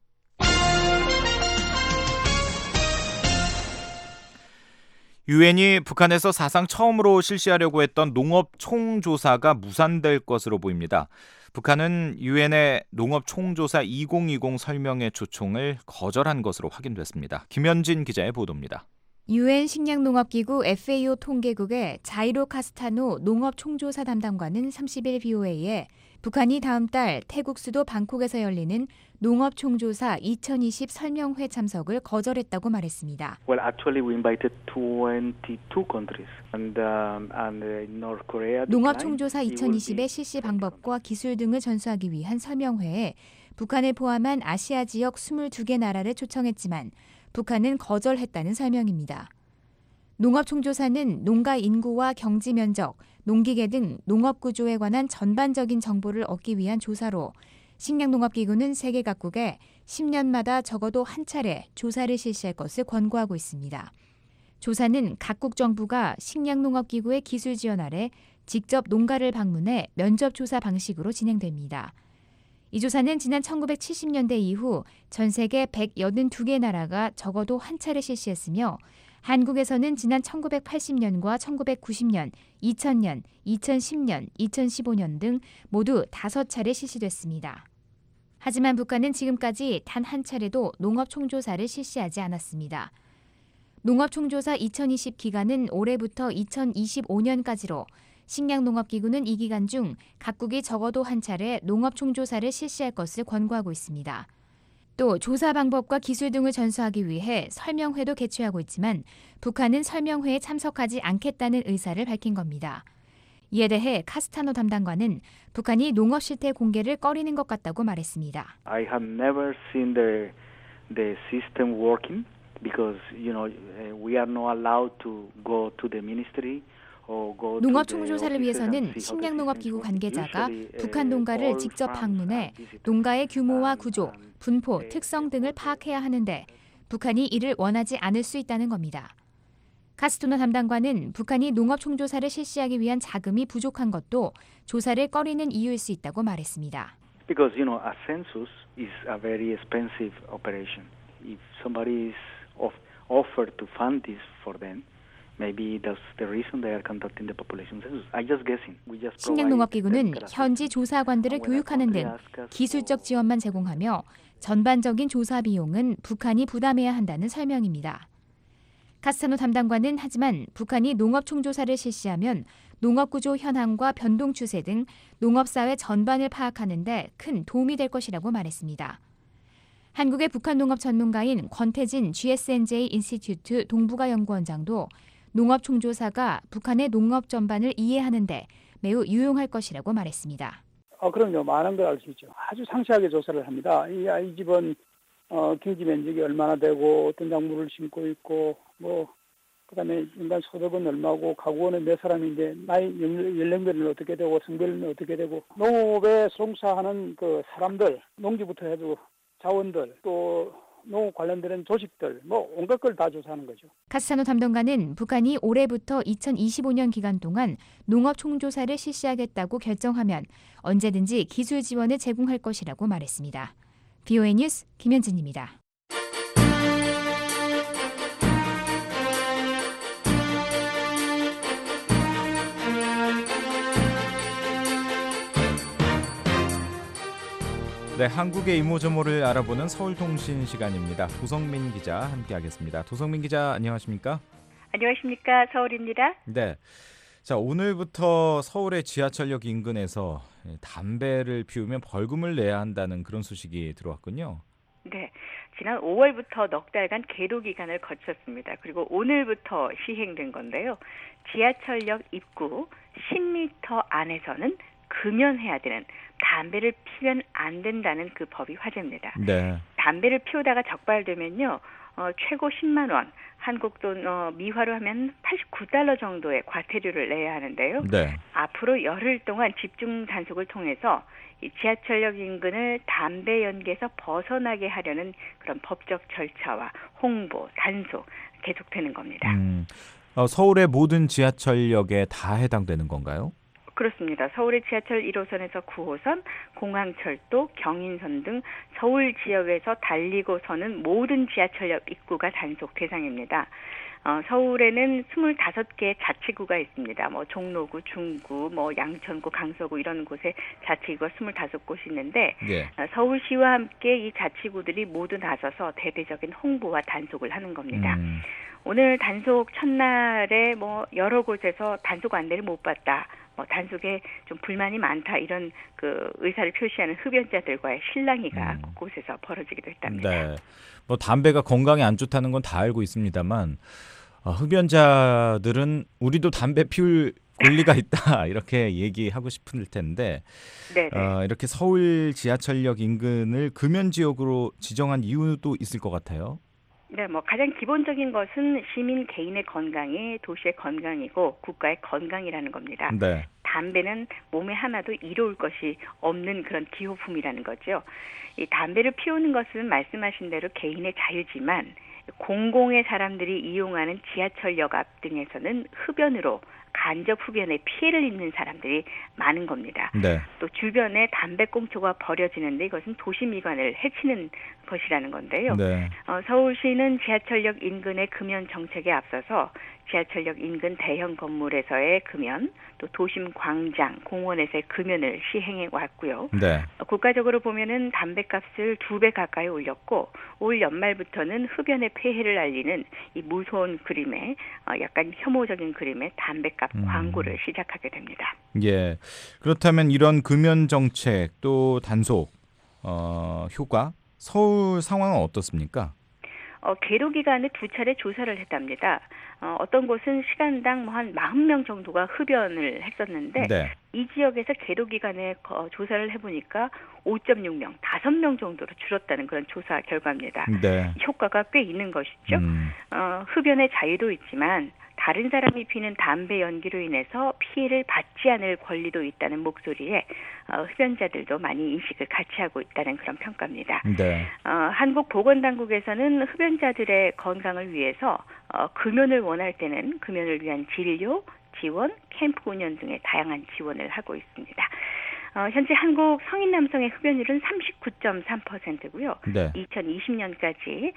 유엔이 북한에서 사상 처음으로 실시하려고 했던 농업 총조사가 무산될 것으로 보입니다. 북한은 유엔의 농업 총조사 2020 설명회 초청을 거절한 것으로 확인됐습니다. 김현진 기자의 보도입니다. 유엔 식량농업기구 FAO 통계국의 자이로 카스타노 농업 총조사 담당관은 30일 BOA에 북한이 다음 달 태국 수도 방콕에서 열리는 농업 총조사 2020 설명회 참석을 거절했다고 말했습니다. Well, actually we invited 22 countries and North Korea. 농업 총조사 2020의 실시 방법과 기술 등을 전수하기 위한 설명회에 북한을 포함한 아시아 지역 22개 나라를 초청했지만 북한은 거절했다는 설명입니다. 농업 총조사는 농가 인구와 경지 면적, 농기계 등 농업 구조에 관한 전반적인 정보를 얻기 위한 조사로 식량농업기구는 세계 각국에 10년마다 적어도 한 차례 조사를 실시할 것을 권고하고 있습니다. 조사는 각국 정부가 식량농업기구의 기술 지원 아래 직접 농가를 방문해 면접 조사 방식으로 진행됩니다. 이 조사는 지난 1970년대 이후 전 세계 182개 나라가 적어도 한 차례 실시했으며 한국에서는 지난 1980년과 1990년, 2000년, 2010년, 2015년 등 모두 5차례 실시됐습니다. 하지만 북한은 지금까지 단 한 차례도 농업 총조사를 실시하지 않았습니다. 농업 총조사 2020 기간은 올해부터 2025년까지로 식량농업기구는 이 기간 중 각국이 적어도 한 차례 농업 총조사를 실시할 것을 권고하고 있습니다. 또 조사 방법과 기술 등을 전수하기 위해 설명회도 개최하고 있지만 북한은 설명회에 참석하지 않겠다는 의사를 밝힌 겁니다. 이에 대해 카스타노 담당관은 북한이 농업 실태 공개를 꺼리는 것 같다고 말했습니다. I have never seen the system working because we are not allowed to go to the ministry. 농업 총조사를 위해서는 식량농업기구 관계자가 북한 농가를 직접 방문해 농가의 규모와 구조, 분포, 특성 등을 파악해야 하는데 북한이 이를 원하지 않을 수 있다는 겁니다. 카스토노 담당관은 북한이 농업 총조사를 실시하기 위한 자금이 부족한 것도 조사를 꺼리는 이유일 수 있다고 말했습니다. Because a census is a very expensive operation. If somebody is offered to fund this for them. Maybe that's the reason they are conducting the population census. I'm just guessing. 식량농업기구는 현지 조사관들을 교육하는 등 기술적 지원만 제공하며 전반적인 조사 비용은 북한이 부담해야 한다는 설명입니다. 카스타노 담당관은 하지만 북한이 농업 총조사를 실시하면 농업구조 현황과 변동 추세 등 농업사회 전반을 파악하는 데 큰 도움이 될 것이라고 말했습니다. 한국의 북한 농업 전문가인 권태진 GSNJ 인스티튜트 동북아 연구원장도 농업총조사가 북한의 농업 전반을 이해하는데 매우 유용할 것이라고 말했습니다. 그럼요. 많은 걸 알 수 있죠. 아주 상세하게 조사를 합니다. 이 집은 경지 면적이 얼마나 되고 어떤 작물을 심고 있고 그다음에 인간 소득은 얼마고 가구원은 몇 사람인데 나이 연령별은 어떻게 되고 성별은 어떻게 되고 농업에 종사하는 그 사람들 농기부터 해도 자원들 또 농업 관련되는 조직들 온갖 걸 다 조사하는 거죠. 카스타노 담당관은 북한이 올해부터 2025년 기간 동안 농업 총조사를 실시하겠다고 결정하면 언제든지 기술 지원을 제공할 것이라고 말했습니다. VOA 뉴스 김현진입니다. 네, 한국의 이모저모를 알아보는 서울통신 시간입니다. 도성민 기자 함께하겠습니다. 도성민 기자 안녕하십니까? 안녕하십니까? 서울입니다. 네, 자 오늘부터 서울의 지하철역 인근에서 담배를 피우면 벌금을 내야 한다는 그런 소식이 들어왔군요. 네, 지난 5월부터 넉 달간 계도 기간을 거쳤습니다. 그리고 오늘부터 시행된 건데요. 지하철역 입구 10m 안에서는 금연해야 되는 담배를 피면 안 된다는 그 법이 화제입니다. 네. 담배를 피우다가 적발되면요. 최고 10만 원, 한국 돈 미화로 하면 $89 정도의 과태료를 내야 하는데요. 네. 앞으로 열흘 동안 집중 단속을 통해서 이 지하철역 인근을 담배 연기에서 벗어나게 하려는 그런 법적 절차와 홍보, 단속 계속되는 겁니다. 서울의 모든 지하철역에 다 해당되는 건가요? 그렇습니다. 서울의 지하철 1호선에서 9호선, 공항철도, 경인선 등 서울 지역에서 달리고서는 모든 지하철역 입구가 단속 대상입니다. 서울에는 25개의 자치구가 있습니다. 종로구, 중구, 양천구, 강서구 이런 곳에 자치구가 25곳이 있는데 예. 서울시와 함께 이 자치구들이 모두 나서서 대대적인 홍보와 단속을 하는 겁니다. 오늘 단속 첫날에 여러 곳에서 단속 안내를 못 받다. 단속에 좀 불만이 많다 이런 그 의사를 표시하는 흡연자들과의 실랑이가 곳곳에서 벌어지기도 했답니다. 네, 담배가 건강에 안 좋다는 건 다 알고 있습니다만 흡연자들은 우리도 담배 피울 권리가 있다 이렇게 얘기하고 싶을 텐데 이렇게 서울 지하철역 인근을 금연 지역으로 지정한 이유도 있을 것 같아요. 네, 가장 기본적인 것은 시민 개인의 건강이 도시의 건강이고 국가의 건강이라는 겁니다. 네. 담배는 몸에 하나도 이로울 것이 없는 그런 기호품이라는 거죠. 이 담배를 피우는 것은 말씀하신 대로 개인의 자유지만 공공의 사람들이 이용하는 지하철역 앞 등에서는 흡연으로 간접 흡연에 피해를 입는 사람들이 많은 겁니다. 네. 또 주변에 담배꽁초가 버려지는데 이것은 도시 미관을 해치는 것이라는 건데요. 네. 서울시는 지하철역 인근의 금연 정책에 앞서서 지하철역 인근 대형 건물에서의 금연, 또 도심 광장, 공원에서의 금연을 시행해 왔고요. 네. 국가적으로 보면은 담배값을 2배 가까이 올렸고 올 연말부터는 흡연의 폐해를 알리는 이 무서운 그림의 약간 혐오적인 그림의 담배값 광고를 시작하게 됩니다. 예. 그렇다면 이런 금연 정책 또 단속 효과 서울 상황은 어떻습니까? 계도 기간에 2차례 조사를 했답니다. 어떤 곳은 시간당 한 40명 정도가 흡연을 했었는데 네. 이 지역에서 계도 기간에 조사를 해보니까 5.6명, 5명 정도로 줄었다는 그런 조사 결과입니다. 네. 효과가 꽤 있는 것이죠. 흡연의 자유도 있지만 다른 사람이 피는 담배 연기로 인해서 피해를 받지 않을 권리도 있다는 목소리에 흡연자들도 많이 인식을 같이 하고 있다는 그런 평가입니다. 네. 한국 보건당국에서는 흡연자들의 건강을 위해서 금연을 원할 때는 금연을 위한 진료, 지원, 캠프 운영 등의 다양한 지원을 하고 있습니다. 현재 한국 성인 남성의 흡연율은 39.3%고요. 네. 2020년까지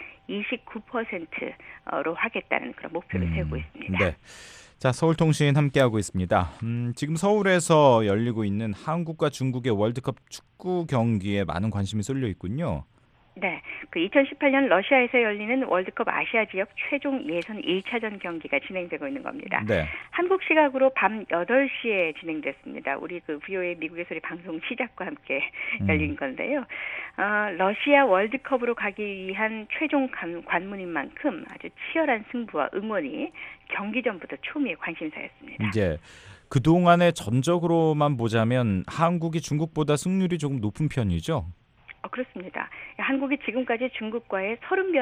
29%로 하겠다는 그런 목표를 세우고 있습니다. 네. 자, 서울통신 함께하고 있습니다. 지금 서울에서 열리고 있는 한국과 중국의 월드컵 축구 경기에 많은 관심이 쏠려 있군요. 네, 그 2018년 러시아에서 열리는 월드컵 아시아 지역 최종 예선 1차전 경기가 진행되고 있는 겁니다. 네. 한국 시각으로 밤 8시에 진행됐습니다. 우리 그 VOA 미국의 소리 방송 시작과 함께 열린 건데요. 러시아 월드컵으로 가기 위한 최종 관문인 만큼 아주 치열한 승부와 응원이 경기전부터 초미의 관심사였습니다. 이제 그동안의 전적으로만 보자면 한국이 중국보다 승률이 조금 높은 편이죠. 그렇습니다. 한국이 지금까지 중국과의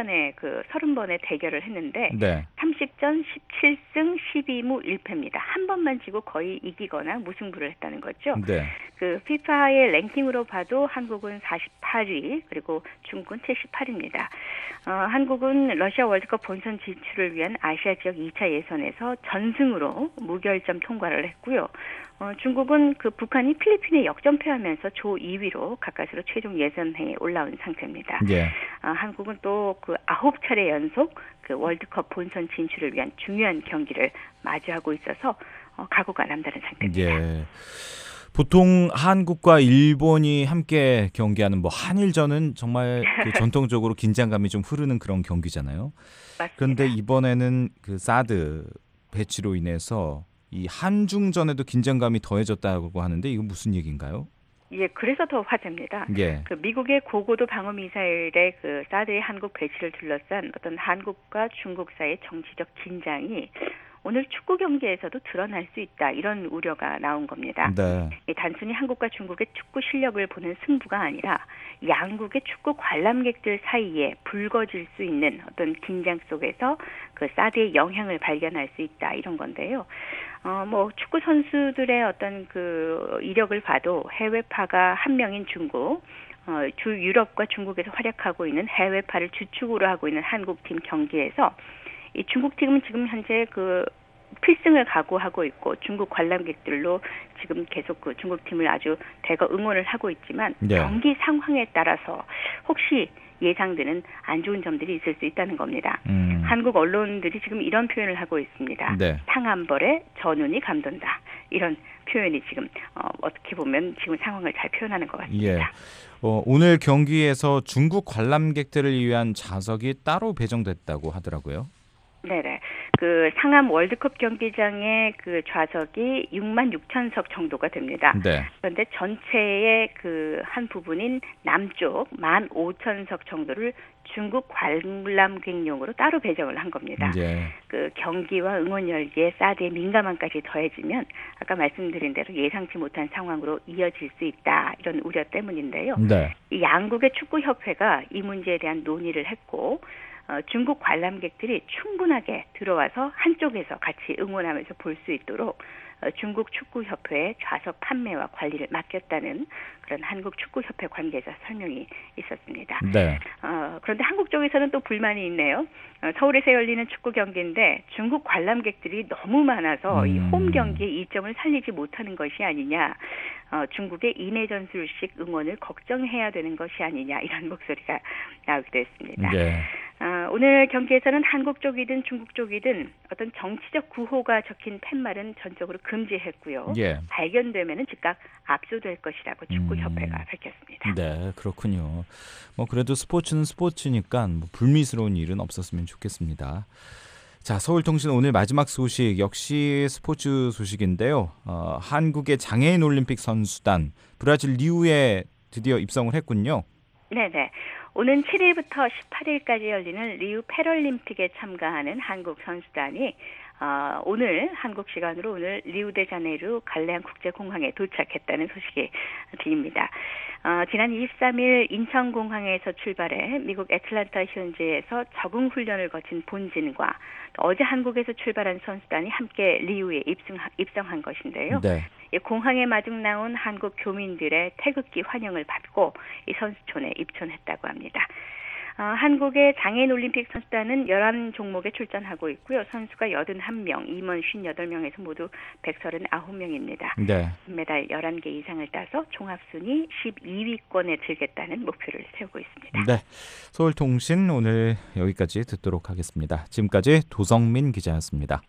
30번의 대결을 했는데 네. 30전 17승 12무 1패입니다. 한 번만 지고 거의 이기거나 무승부를 했다는 거죠. 네. 그 FIFA의 랭킹으로 봐도 한국은 48위 그리고 중국은 78위입니다. 한국은 러시아 월드컵 본선 진출을 위한 아시아 지역 2차 예선에서 전승으로 무결점 통과를 했고요. 중국은 그 북한이 필리핀에 역전패하면서 조 2위로 가까스로 최종 예선행에 올라온 상태입니다. 예. 한국은 또 그 9차례 연속 그 월드컵 본선 진출을 위한 중요한 경기를 마주하고 있어서 각오가 남다른 상태입니다. 예. 보통 한국과 일본이 함께 경기하는 뭐 한일전은 정말 그 전통적으로 긴장감이 좀 흐르는 그런 경기잖아요. 맞습니다. 그런데 이번에는 그 사드 배치로 인해서 이 한중전에도 긴장감이 더해졌다고 하는데 이건 무슨 얘기인가요? 예, 그래서 더 화제입니다. 예. 그 미국의 고고도 방어 미사일의 그 사드의 한국 배치를 둘러싼 어떤 한국과 중국 사이의 정치적 긴장이 오늘 축구 경기에서도 드러날 수 있다. 이런 우려가 나온 겁니다. 네. 단순히 한국과 중국의 축구 실력을 보는 승부가 아니라 양국의 축구 관람객들 사이에 불거질 수 있는 어떤 긴장 속에서 그 사드의 영향을 발견할 수 있다. 이런 건데요. 뭐 축구 선수들의 어떤 그 이력을 봐도 해외파가 한 명인 중국, 주 유럽과 중국에서 활약하고 있는 해외파를 주축으로 하고 있는 한국팀 경기에서 이 중국팀은 지금 현재 그 필승을 각오하고 있고 중국 관람객들로 지금 계속 그 중국팀을 아주 대거 응원을 하고 있지만 네. 경기 상황에 따라서 혹시 예상되는 안 좋은 점들이 있을 수 있다는 겁니다. 한국 언론들이 지금 이런 표현을 하고 있습니다. 네. 상한벌에 전운이 감돈다. 이런 표현이 지금 어떻게 보면 지금 상황을 잘 표현하는 것 같습니다. 예. 오늘 경기에서 중국 관람객들을 위한 좌석이 따로 배정됐다고 하더라고요. 네네. 그 상암 월드컵 경기장의 그 좌석이 6만 6천석 정도가 됩니다. 네. 그런데 전체의 그 한 부분인 남쪽 1만 5천석 정도를 중국 관람객용으로 따로 배정을 한 겁니다. 예. 그 경기와 응원 열기에 사드의 민감함까지 더해지면 아까 말씀드린 대로 예상치 못한 상황으로 이어질 수 있다. 이런 우려 때문인데요. 네. 이 양국의 축구협회가 이 문제에 대한 논의를 했고 중국 관람객들이 충분하게 들어와서 한쪽에서 같이 응원하면서 볼 수 있도록 중국 축구협회에 좌석 판매와 관리를 맡겼다는 그런 한국 축구협회 관계자 설명이 있었습니다. 네. 그런데 한국 쪽에서는 또 불만이 있네요. 서울에서 열리는 축구 경기인데 중국 관람객들이 너무 많아서 이 홈 경기의 이점을 살리지 못하는 것이 아니냐. 중국의 인해 전술식 응원을 걱정해야 되는 것이 아니냐 이런 목소리가 나오기도 했습니다. 네. 오늘 경기에서는 한국 쪽이든 중국 쪽이든 어떤 정치적 구호가 적힌 팻말은 전적으로 금지했고요. 예. 발견되면은 즉각 압수될 것이라고 축구협회가 밝혔습니다. 네, 그렇군요. 뭐 그래도 스포츠는 스포츠니까 뭐 불미스러운 일은 없었으면 좋겠습니다. 자, 서울통신 오늘 마지막 소식 역시 스포츠 소식인데요. 한국의 장애인 올림픽 선수단 브라질 리우에 드디어 입성을 했군요. 네네. 오는 7일부터 18일까지 열리는 리우 패럴림픽에 참가하는 한국 선수단이 오늘 한국 시간으로 오늘 리우데자네이루 갈레안 국제공항에 도착했다는 소식이 들립니다. 지난 23일 인천공항에서 출발해 미국 애틀랜타 현지에서 적응 훈련을 거친 본진과 어제 한국에서 출발한 선수단이 함께 리우에 입성한 것인데요. 네. 공항에 마중 나온 한국 교민들의 태극기 환영을 받고 이 선수촌에 입촌했다고 합니다. 한국의 장애인 올림픽 선수단은 11종목에 출전하고 있고요. 선수가 81명, 임원 58명에서 모두 139명입니다. 네. 금메달 11개 이상을 따서 종합순위 12위권에 들겠다는 목표를 세우고 있습니다. 네. 서울통신 오늘 여기까지 듣도록 하겠습니다. 지금까지 도성민 기자였습니다.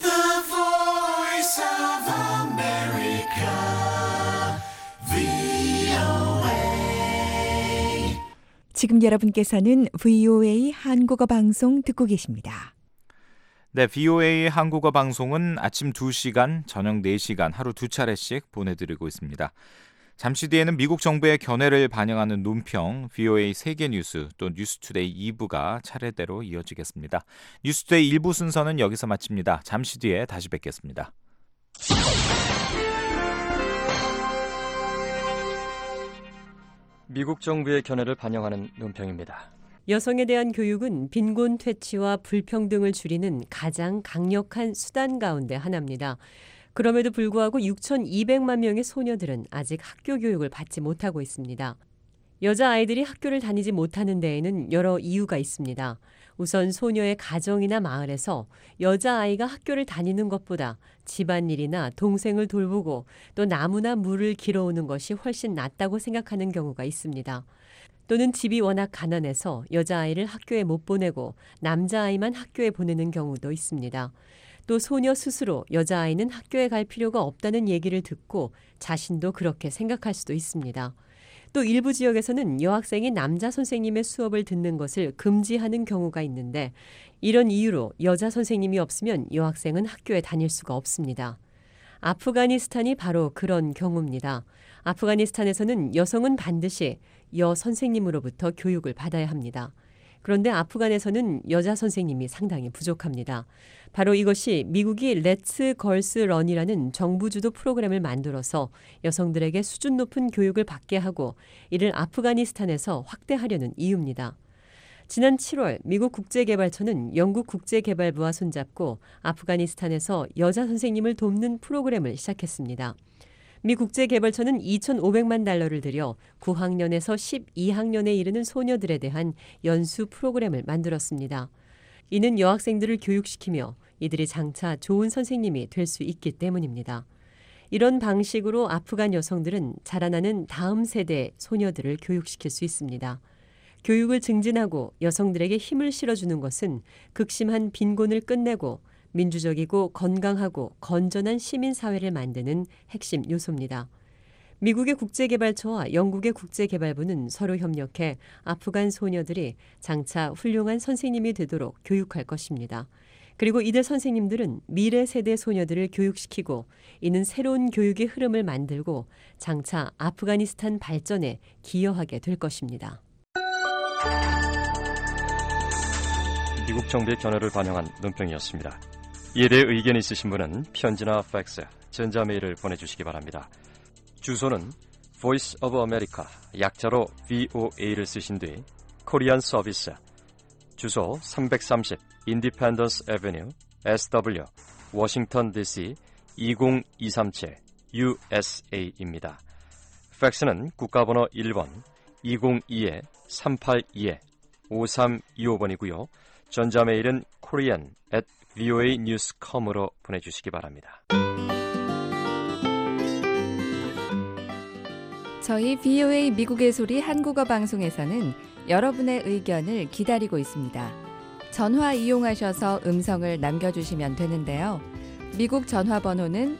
지금 여러분께서는 VOA 한국어 방송 듣고 계십니다. 네, VOA 한국어 방송은 아침 2시간, 저녁 4시간 하루 2차례씩 보내드리고 있습니다. 잠시 뒤에는 미국 정부의 견해를 반영하는 논평, VOA 세계뉴스 또 뉴스투데이 2부가 차례대로 이어지겠습니다. 뉴스투데이 1부 순서는 여기서 마칩니다. 잠시 뒤에 다시 뵙겠습니다. 미국 정부의 견해를 반영하는 논평입니다. 여성에 대한 교육은 빈곤 퇴치와 불평등을 줄이는 가장 강력한 수단 가운데 하나입니다. 그럼에도 불구하고 6,200만 명의 소녀들은 아직 학교 교육을 받지 못하고 있습니다. 여자아이들이 학교를 다니지 못하는 데에는 여러 이유가 있습니다. 우선 소녀의 가정이나 마을에서 여자아이가 학교를 다니는 것보다 집안일이나 동생을 돌보고 또 나무나 물을 길어오는 것이 훨씬 낫다고 생각하는 경우가 있습니다. 또는 집이 워낙 가난해서 여자아이를 학교에 못 보내고 남자아이만 학교에 보내는 경우도 있습니다. 또 소녀 스스로 여자아이는 학교에 갈 필요가 없다는 얘기를 듣고 자신도 그렇게 생각할 수도 있습니다. 또 일부 지역에서는 여학생이 남자 선생님의 수업을 듣는 것을 금지하는 경우가 있는데 이런 이유로 여자 선생님이 없으면 여학생은 학교에 다닐 수가 없습니다. 아프가니스탄이 바로 그런 경우입니다. 아프가니스탄에서는 여성은 반드시 여 선생님으로부터 교육을 받아야 합니다. 그런데 아프간에서는 여자 선생님이 상당히 부족합니다. 바로 이것이 미국이 렛츠 걸스 런이라는 정부 주도 프로그램을 만들어서 여성들에게 수준 높은 교육을 받게 하고 이를 아프가니스탄에서 확대하려는 이유입니다. 지난 7월 미국 국제개발처는 영국 국제개발부와 손잡고 아프가니스탄에서 여자 선생님을 돕는 프로그램을 시작했습니다. 미 국제개발처는 2,500만 달러를 들여 9학년에서 12학년에 이르는 소녀들에 대한 연수 프로그램을 만들었습니다. 이는 여학생들을 교육시키며 이들이 장차 좋은 선생님이 될 수 있기 때문입니다. 이런 방식으로 아프간 여성들은 자라나는 다음 세대 소녀들을 교육시킬 수 있습니다. 교육을 증진하고 여성들에게 힘을 실어주는 것은 극심한 빈곤을 끝내고 민주적이고 건강하고 건전한 시민사회를 만드는 핵심 요소입니다. 미국의 국제개발처와 영국의 국제개발부는 서로 협력해 아프간 소녀들이 장차 훌륭한 선생님이 되도록 교육할 것입니다. 그리고 이들 선생님들은 미래 세대 소녀들을 교육시키고 이는 새로운 교육의 흐름을 만들고 장차 아프가니스탄 발전에 기여하게 될 것입니다. 미국 정부의 견해를 반영한 논평이었습니다. 이에 대해 의견이 있으신 분은 편지나 팩스, 전자메일을 보내주시기 바랍니다. 주소는 Voice of America, 약자로 VOA를 쓰신 뒤 코리안 서비스, 주소 330 Independence Avenue, SW, 워싱턴 DC 20237 USA입니다. 팩스는 국가번호 1번 202-382-5325번이고요. 전자메일은 korean@voanews.com으로 보내주시기 바랍니다. 저희 VOA 미국의 소리 한국어 방송에서는 여러분의 의견을 기다리고 있습니다. 전화 이용하셔서 음성을 남겨주시면 되는데요. 미국 전화번호는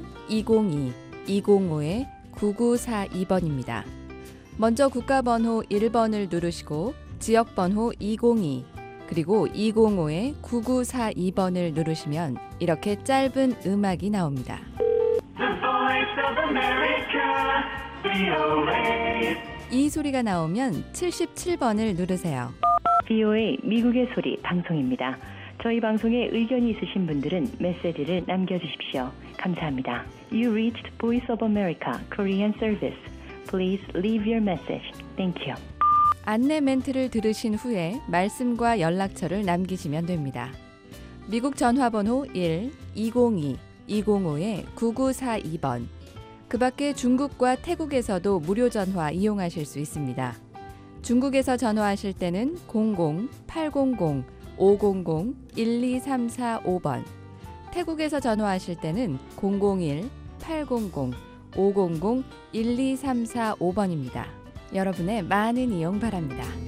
1-202-205-9942번입니다. 먼저 국가번호 1번을 누르시고 지역번호 202 그리고 205-9942번을 누르시면 이렇게 짧은 음악이 나옵니다. 이 소리가 나오면 77번을 누르세요. VOA 미국의 소리 방송입니다. 저희 방송에 의견이 있으신 분들은 메시지를 남겨주십시오. 감사합니다. You reached Voice of America Korean Service. Please leave your message. Thank you. 안내 멘트를 들으신 후에 말씀과 연락처를 남기시면 됩니다. 미국 전화번호 1-202-205-9942번. 그 밖에 중국과 태국에서도 무료 전화 이용하실 수 있습니다. 중국에서 전화하실 때는 00-800-500-12345번, 태국에서 전화하실 때는 001-800-500-12345번입니다. 여러분의 많은 이용 바랍니다.